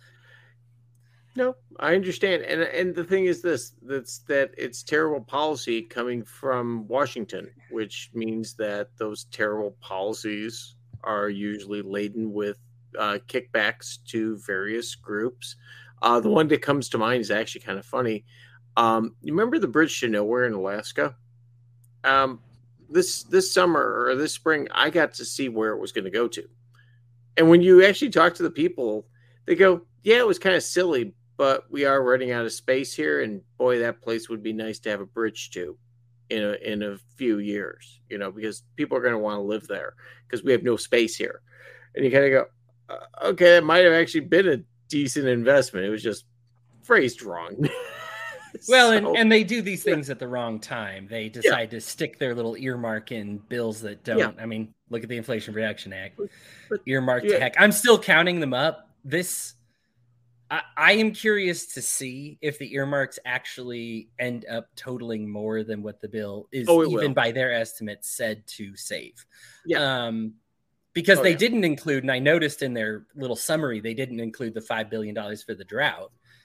No, I understand. And and the thing is this, that's that it's terrible policy coming from Washington, which means that those terrible policies are usually laden with uh, kickbacks to various groups. Uh, the one that comes to mind is actually kind of funny. Um, you remember the Bridge to Nowhere in Alaska? Um, this this summer or this spring, I got to see where it was going to go to. And when you actually talk to the people, they go, yeah, it was kind of silly, but we are running out of space here. And boy, that place would be nice to have a bridge to in a, in a few years, you know, because people are going to want to live there because we have no space here. And you kind of go, uh, okay, that might have actually been a decent investment. It was just phrased wrong. Well, so, and, and they do these things at the wrong time. They decide yeah. to stick their little earmark in bills that don't. Yeah. I mean, look at the Inflation Reduction Act. But, earmarked yeah. to heck. I'm still counting them up. This, I, I am curious to see if the earmarks actually end up totaling more than what the bill is, oh, even will. by their estimates, said to save. Yeah. Um, because oh, they yeah. didn't include, and I noticed in their little summary, they didn't include the five billion dollars for the drought.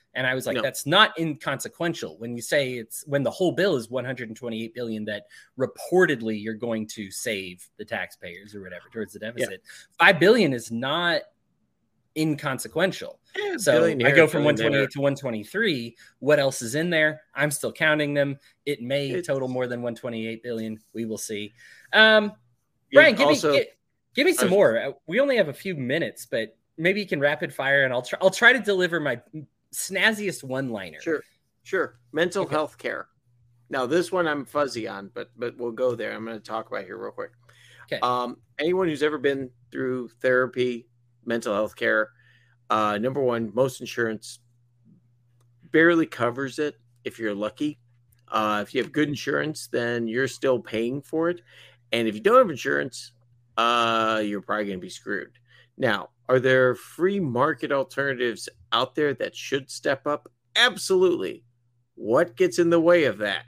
And I was like, No. that's not inconsequential when you say it's when the whole bill is one hundred twenty-eight billion dollars that reportedly you're going to save the taxpayers or whatever towards the deficit. Yeah. five billion dollars is not inconsequential. Yeah, so I go from one twenty-eight to one twenty-three. What else is in there? I'm still counting them. It may it's, total more than one twenty-eight billion. We will see. Um, Brian, give also, me give, give me some was, more. We only have a few minutes, but maybe you can rapid fire, and I'll try. I'll try to deliver my snazziest one-liner. Sure, sure. Mental okay. health care. Now, this one I'm fuzzy on, but but we'll go there. I'm going to talk about here real quick. Okay. Um, anyone who's ever been through therapy, mental health care, uh, number one, most insurance barely covers it if you're lucky. Uh, if you have good insurance, then you're still paying for it. And if you don't have insurance, uh, you're probably going to be screwed. Now, are there free market alternatives out there that should step up? Absolutely. What gets in the way of that?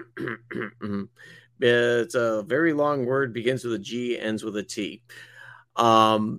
It's a very long word, begins with a G, ends with a T. Um,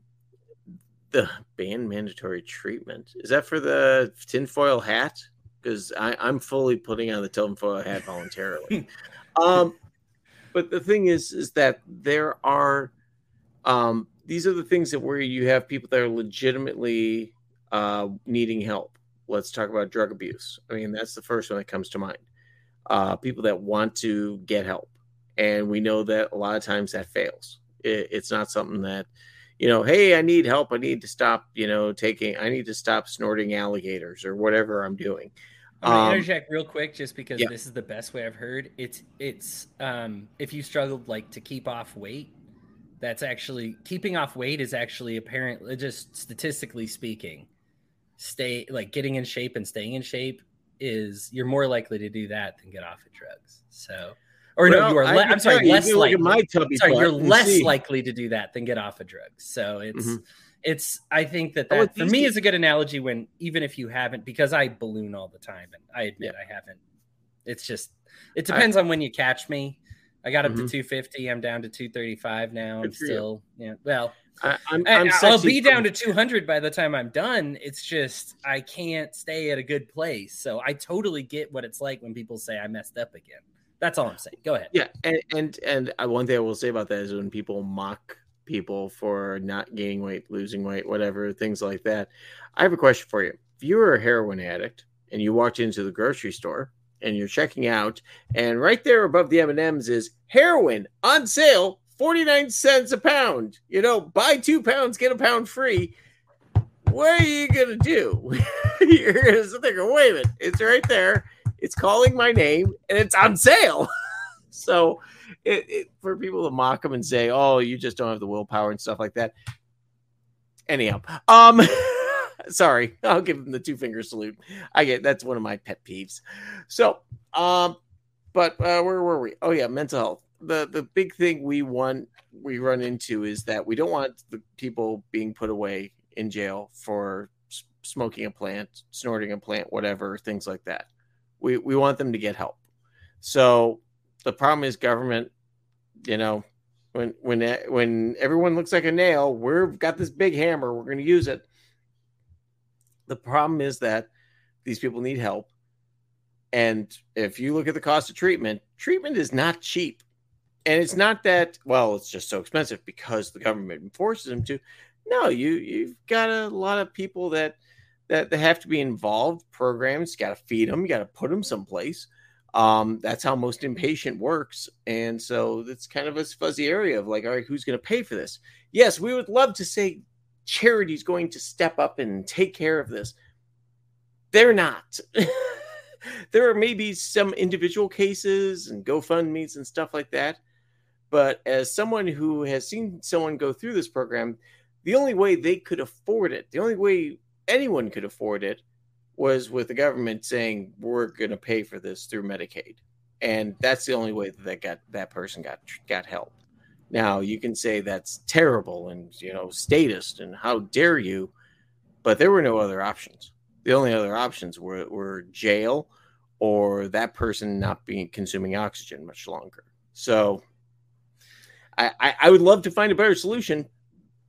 the ban mandatory treatment. Is that for the tinfoil hat? Because I'm fully putting on the tinfoil hat voluntarily. um, but the thing is, is that there are, um, these are the things that where you have people that are legitimately uh, needing help. Let's talk about drug abuse. I mean, that's the first one that comes to mind. Uh, people that want to get help. And we know that a lot of times that fails. It, it's not something that, you know, hey, I need help. I need to stop, you know, taking, I need to stop snorting alligators or whatever I'm doing. I'm going to interject real quick just because yeah. this is the best way I've heard. It's, it's um, if you struggled like to keep off weight, that's actually, keeping off weight is actually apparently, just statistically speaking, stay, like getting in shape and staying in shape is, you're more likely to do that than get off of drugs. So, or well, no, you are, le- I'm sorry, less likely. My tubby sorry, you're less see. likely to do that than get off of drugs. So it's, mm-hmm. it's, I think that that oh, for me is a good analogy when, even if you haven't, because I balloon all the time and I admit yeah. I haven't, it's just, it depends I, on when you catch me. I got up mm-hmm. to two fifty. I'm down to two thirty-five now. I'm still, yeah. Well, I, I'm, I'm I'll be down to two hundred by the time I'm done. It's just, I can't stay at a good place. So I totally get what it's like when people say I messed up again. That's all I'm saying. Go ahead. Yeah. And, and, and I, one thing I will say about that is when people mock people for not gaining weight, losing weight, whatever, things like that. I have a question for you. If you were a heroin addict and you walked into the grocery store and you're checking out, and right there above the M and M's is heroin on sale, forty-nine cents a pound. You know, buy two pounds, get a pound free. What are you going to do? You're going to sit there and go, wait a minute, it's right there. It's calling my name, and it's on sale. So it, it, for people to mock them and say, oh, you just don't have the willpower and stuff like that. Anyhow, um, sorry, I'll give them the two finger salute. I get that's one of my pet peeves. So, um, but uh, where were we? Oh yeah, mental health. The the big thing we want we run into is that we don't want the people being put away in jail for s- smoking a plant, snorting a plant, whatever, things like that. We we want them to get help. So the problem is government, you know, when when when everyone looks like a nail, we've got this big hammer, we're going to use it. The problem is that these people need help. And if you look at the cost of treatment, treatment is not cheap. And it's not that, well, it's just so expensive because the government forces them to. No, you, you've got a lot of people that, that, that have to be involved, programs, you got to feed them, you got to put them someplace. Um, that's how most inpatient works. And so it's kind of a fuzzy area of like, all right, who's going to pay for this? Yes, we would love to say charity's going to step up and take care of this. They're not. There are maybe some individual cases and GoFundMe's and stuff like that. But as someone who has seen someone go through this program, the only way they could afford it, the only way anyone could afford it was with the government saying, we're going to pay for this through Medicaid. And that's the only way that, that got that person got got help. Now, you can say that's terrible and, you know, statist and how dare you, but there were no other options. The only other options were, were jail or that person not being consuming oxygen much longer. So I, I, I would love to find a better solution,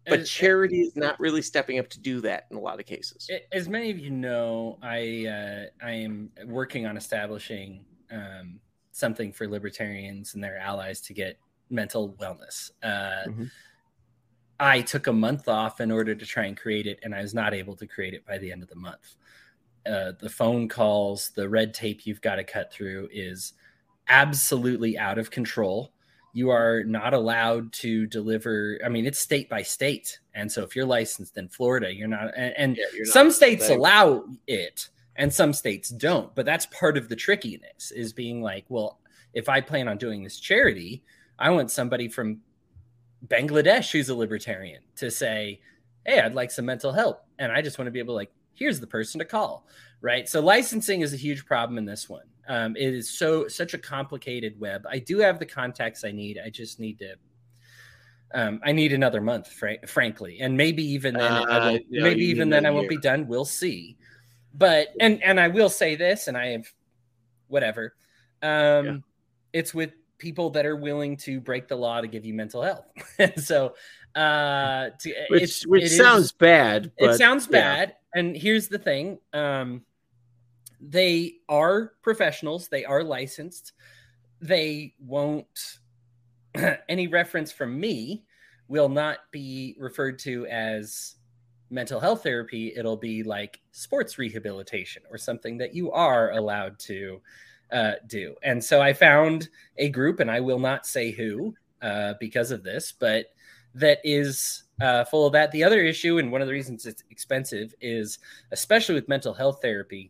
but as, charity is not really stepping up to do that in a lot of cases. As many of you know, I uh, I am working on establishing um, something for libertarians and their allies to get mental wellness. Uh, mm-hmm. I took a month off in order to try and create it, and I was not able to create it by the end of the month. Uh, the phone calls, the red tape you've got to cut through is absolutely out of control. You are not allowed to deliver. I mean, it's state by state. And so if you're licensed in Florida, you're not. And, and yeah, you're some not states saying. allow it and some states don't. But that's part of the trickiness, is being like, well, if I plan on doing this charity, I want somebody from Bangladesh who's a libertarian to say, hey, I'd like some mental help. And I just want to be able to, like, here's the person to call. Right. So licensing is a huge problem in this one. Um, it is so such a complicated web. I do have the contacts I need. I just need to. Um, I need another month, fr- frankly, and maybe even then. Uh, I will, no, maybe even then I won't be done. We'll see. But and and I will say this, and I have whatever. Um, yeah. It's with people that are willing to break the law to give you mental health. so, uh, to, which it's, which it sounds is, bad. But, it sounds yeah. bad. And here's the thing. Um, They are professionals. They are licensed. They won't, any reference from me will not be referred to as mental health therapy. It'll be like sports rehabilitation or something that you are allowed to uh, do. And so I found a group, and I will not say who uh, because of this, but that is uh, full of that. The other issue, and one of the reasons it's expensive, is especially with mental health therapy,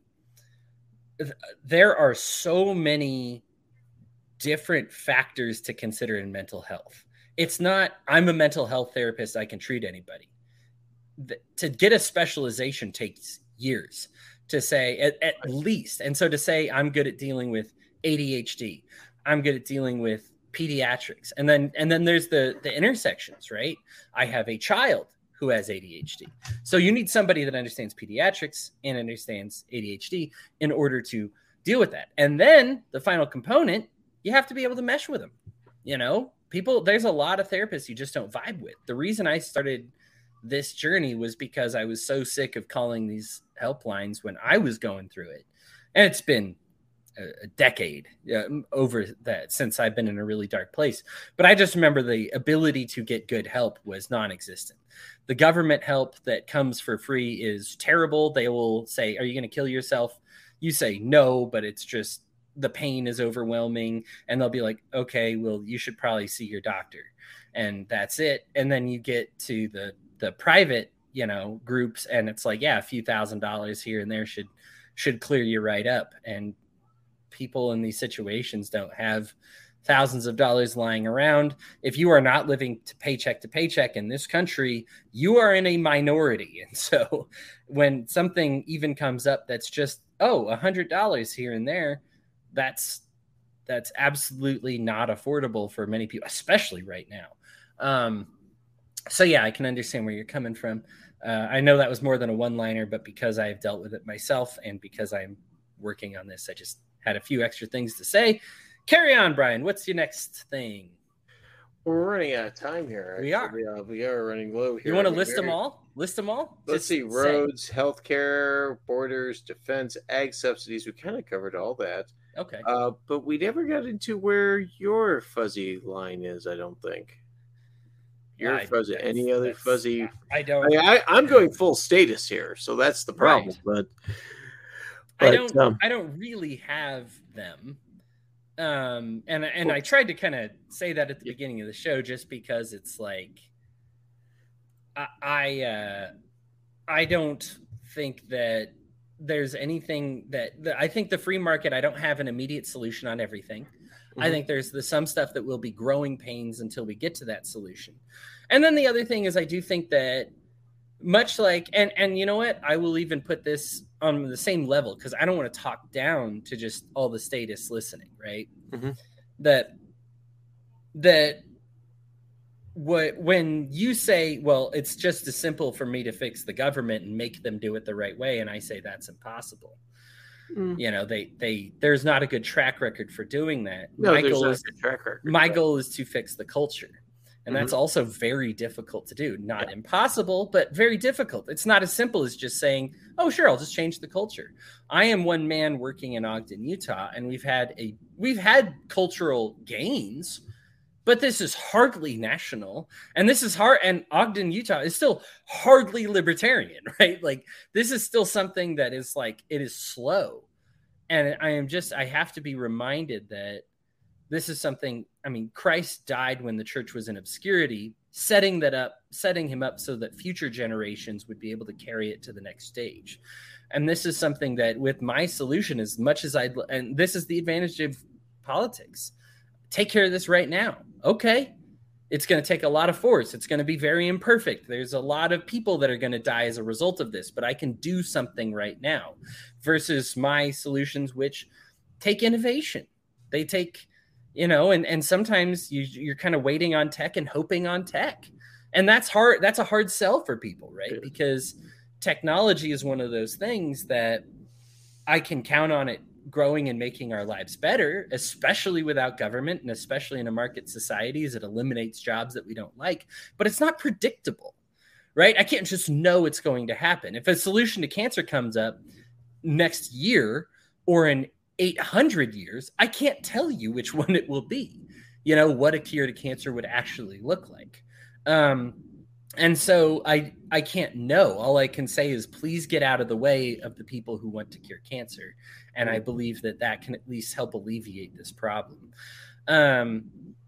there are so many different factors to consider in mental health. It's not, I'm a mental health therapist, I can treat anybody. The, to get a specialization takes years to say, at, at least. And so to say, I'm good at dealing with A D H D, I'm good at dealing with pediatrics. And then, and then there's the, the intersections, right? I have a child who has A D H D. So you need somebody that understands pediatrics and understands A D H D in order to deal with that. And then the final component, you have to be able to mesh with them. You know, people, there's a lot of therapists you just don't vibe with. The reason I started this journey was because I was so sick of calling these helplines when I was going through it. And it's been a decade uh, over that since I've been in a really dark place. But I just remember the ability to get good help was non-existent. The government help that comes for free is terrible. They will say, are you going to kill yourself? You say no, but it's just the pain is overwhelming. And they'll be like, okay, well, you should probably see your doctor. And that's it. And then you get to the, the private, you know, groups, and it's like, yeah, a few thousand dollars here and there should, should clear you right up. And people in these situations don't have thousands of dollars lying around. If you are not living to paycheck to paycheck in this country, you are in a minority. And so when something even comes up that's just, oh, a hundred dollars here and there, that's, that's absolutely not affordable for many people, especially right now. Um, so yeah, I can understand where you're coming from. Uh, I know that was more than a one-liner, but because I've dealt with it myself and because I'm working on this, I just had a few extra things to say. Carry on, Brian. What's your next thing? We're running out of time here. We are. We are, we are running low here. You want to list them all? List them all? Let's Just see. say. Roads, healthcare, borders, defense, ag subsidies. We kind of covered all that. Okay. Uh, but we never got into where your fuzzy line is, I don't think. Your I, fuzzy. Any other fuzzy? I don't. I mean, I, I'm going full status here, so that's the problem. Right. But, but I don't. Um, I don't really have them. Um, and and I tried to kind of say that at the beginning of the show, just because it's like, I I, uh, I don't think that there's anything that, that I think the free market, I don't have an immediate solution on everything. Mm-hmm. I think there's the some stuff that will be growing pains until we get to that solution. And then the other thing is, I do think that much like, and and you know what, I will even put this on the same level, because I don't want to talk down to just all the statists listening, right? Mm-hmm. That that what when you say, well, it's just as simple for me to fix the government and make them do it the right way, and I say that's impossible. Mm. You know, they they there's not a good track record for doing that. No, my there's goal not is a good track record. my right. goal is to fix the culture. And that's also very difficult to do. Not yeah. impossible, but very difficult. It's not as simple as just saying, oh, sure, I'll just change the culture. I am one man working in Ogden, Utah, and we've had a we've had cultural gains, but this is hardly national. And this is hard. And Ogden, Utah is still hardly libertarian, right? Like this is still something that is like, it is slow. And I am just, I have to be reminded that this is something, I mean, Christ died when the church was in obscurity, setting that up, setting him up so that future generations would be able to carry it to the next stage. And this is something that with my solution, as much as I'd, and this is the advantage of politics, take care of this right now. Okay. It's going to take a lot of force. It's going to be very imperfect. There's a lot of people that are going to die as a result of this, but I can do something right now versus my solutions, which take innovation. They take, you know, and, and sometimes you, you're kind of waiting on tech and hoping on tech. And that's hard. That's a hard sell for people, right? Because technology is one of those things that I can count on it growing and making our lives better, especially without government and especially in a market society, as it eliminates jobs that we don't like, but it's not predictable, right? I can't just know it's going to happen. If a solution to cancer comes up next year or in eight hundred years, I can't tell you which one it will be, you know, what a cure to cancer would actually look like. Um, and so I, I can't know. All I can say is please get out of the way of the people who want to cure cancer. And I believe that that can at least help alleviate this problem. Um,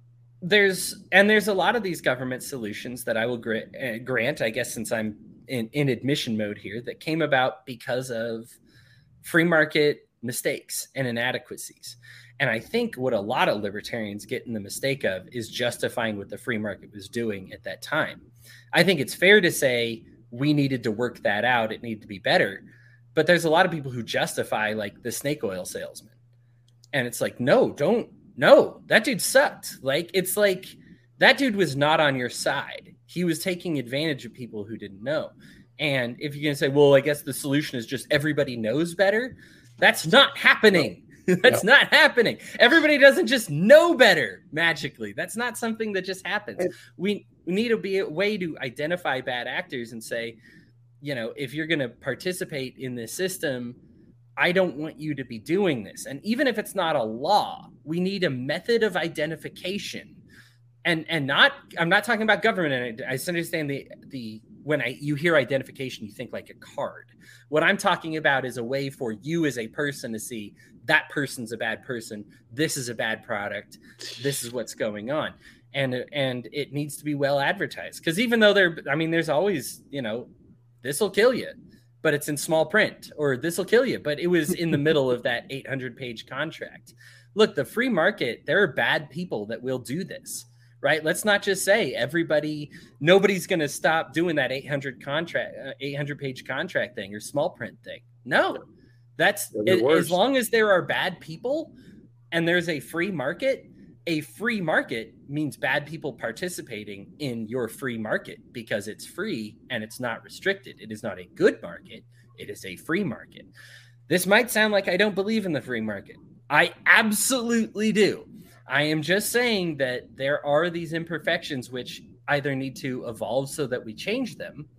there's, and there's a lot of these government solutions that I will gra- uh, grant, I guess, since I'm in, in admission mode here, that came about because of free market mistakes and inadequacies. And I think what a lot of libertarians get in the mistake of is justifying what the free market was doing at that time. I think it's fair to say we needed to work that out. It needed to be better. But there's a lot of people who justify like the snake oil salesman. And it's like, no, don't, no, that dude sucked. Like, it's like that dude was not on your side. He was taking advantage of people who didn't know. And if you're going to say, well, I guess the solution is just everybody knows better. That's not happening. That's no. not happening. Everybody doesn't just know better magically. That's not something that just happens. We, we need to be a way to identify bad actors and say, you know, if you're going to participate in this system, I don't want you to be doing this. And even if it's not a law, we need a method of identification. And and not, I'm not talking about government. And I understand the the when I you hear identification, you think like a card. What I'm talking about is a way for you as a person to see that person's a bad person. This is a bad product. This is what's going on. And and it needs to be well advertised. Because even though there, I mean, there's always, you know, this will kill you, but it's in small print, or this will kill you, but it was in the middle of that eight hundred page contract. Look, the free market, there are bad people that will do this, right? Let's not just say everybody, nobody's going to stop doing that eight hundred contract, uh, eight hundred page contract thing or small print thing. No, that's it, as long as there are bad people and there's a free market. A free market means bad people participating in your free market because it's free and it's not restricted. It is not a good market. It is a free market. This might sound like I don't believe in the free market. I absolutely do. I am just saying that there are these imperfections which either need to evolve so that we change them,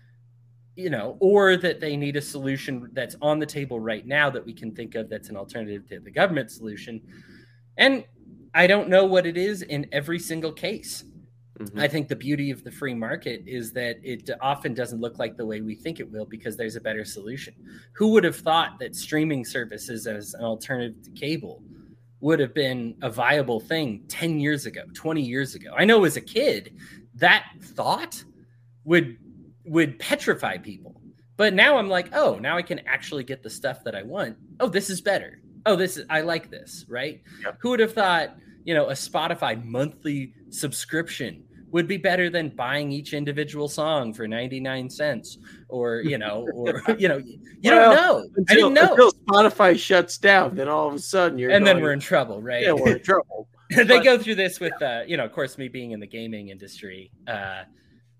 you know, or that they need a solution that's on the table right now that we can think of that's an alternative to the government solution. And I don't know what it is in every single case. Mm-hmm. I think the beauty of the free market is that it often doesn't look like the way we think it will because there's a better solution. Who would have thought that streaming services as an alternative to cable would have been a viable thing ten years ago, twenty years ago? I know as a kid, that thought would would petrify people. But now I'm like, oh, now I can actually get the stuff that I want. Oh, this is better. Oh, this is, I like this, right? Yep. Who would have thought, you know, a Spotify monthly subscription would be better than buying each individual song for ninety-nine cents or, you know, or, you know, you well, don't know. Until, I didn't know. Until Spotify shuts down, then all of a sudden you're And going, then we're in trouble, right? Yeah, we're in trouble. They but, go through this with, uh, you know, of course, me being in the gaming industry, uh,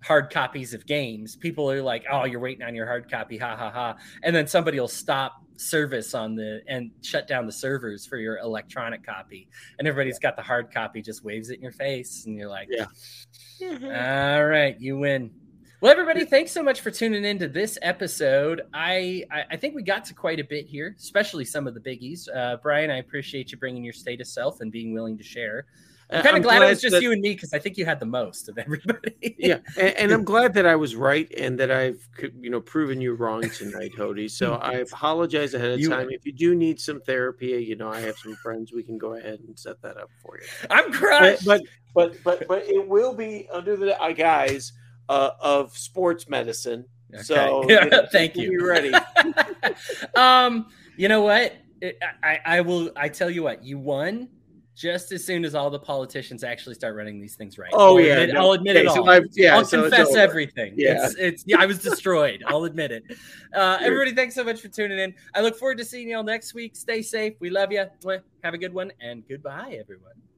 hard copies of games, people are like, oh, you're waiting on your hard copy, ha ha ha. And then somebody will stop service on the and shut down the servers for your electronic copy. And everybody's got the hard copy, just waves it in your face. And you're like, yeah. All right, you win. Well, everybody, thanks so much for tuning in to this episode. I, I, I think we got to quite a bit here, especially some of the biggies. Uh, Brian, I appreciate you bringing your state of self and being willing to share. I'm kind of glad, glad it was just that, you and me because I think you had the most of everybody. yeah, and, and I'm glad that I was right and that I've you know proven you wrong tonight, Hody. So I apologize ahead of you, time. If you do need some therapy, you know I have some friends. We can go ahead and set that up for you. I'm crushed, but but but but, but it will be under the uh, guise uh, of sports medicine. Okay. So yeah, you know, thank you. Be ready. um, you know what? It, I I will. I tell you what. You won. Just as soon as all the politicians actually start running these things right. Oh, I'll yeah. Admit, No. I'll admit okay, it all. So I've, yeah, I'll so confess everything. Yeah. It's, it's, yeah, I was destroyed. I'll admit it. Uh, everybody, thanks so much for tuning in. I look forward to seeing you all next week. Stay safe. We love you. Have a good one. And goodbye, everyone.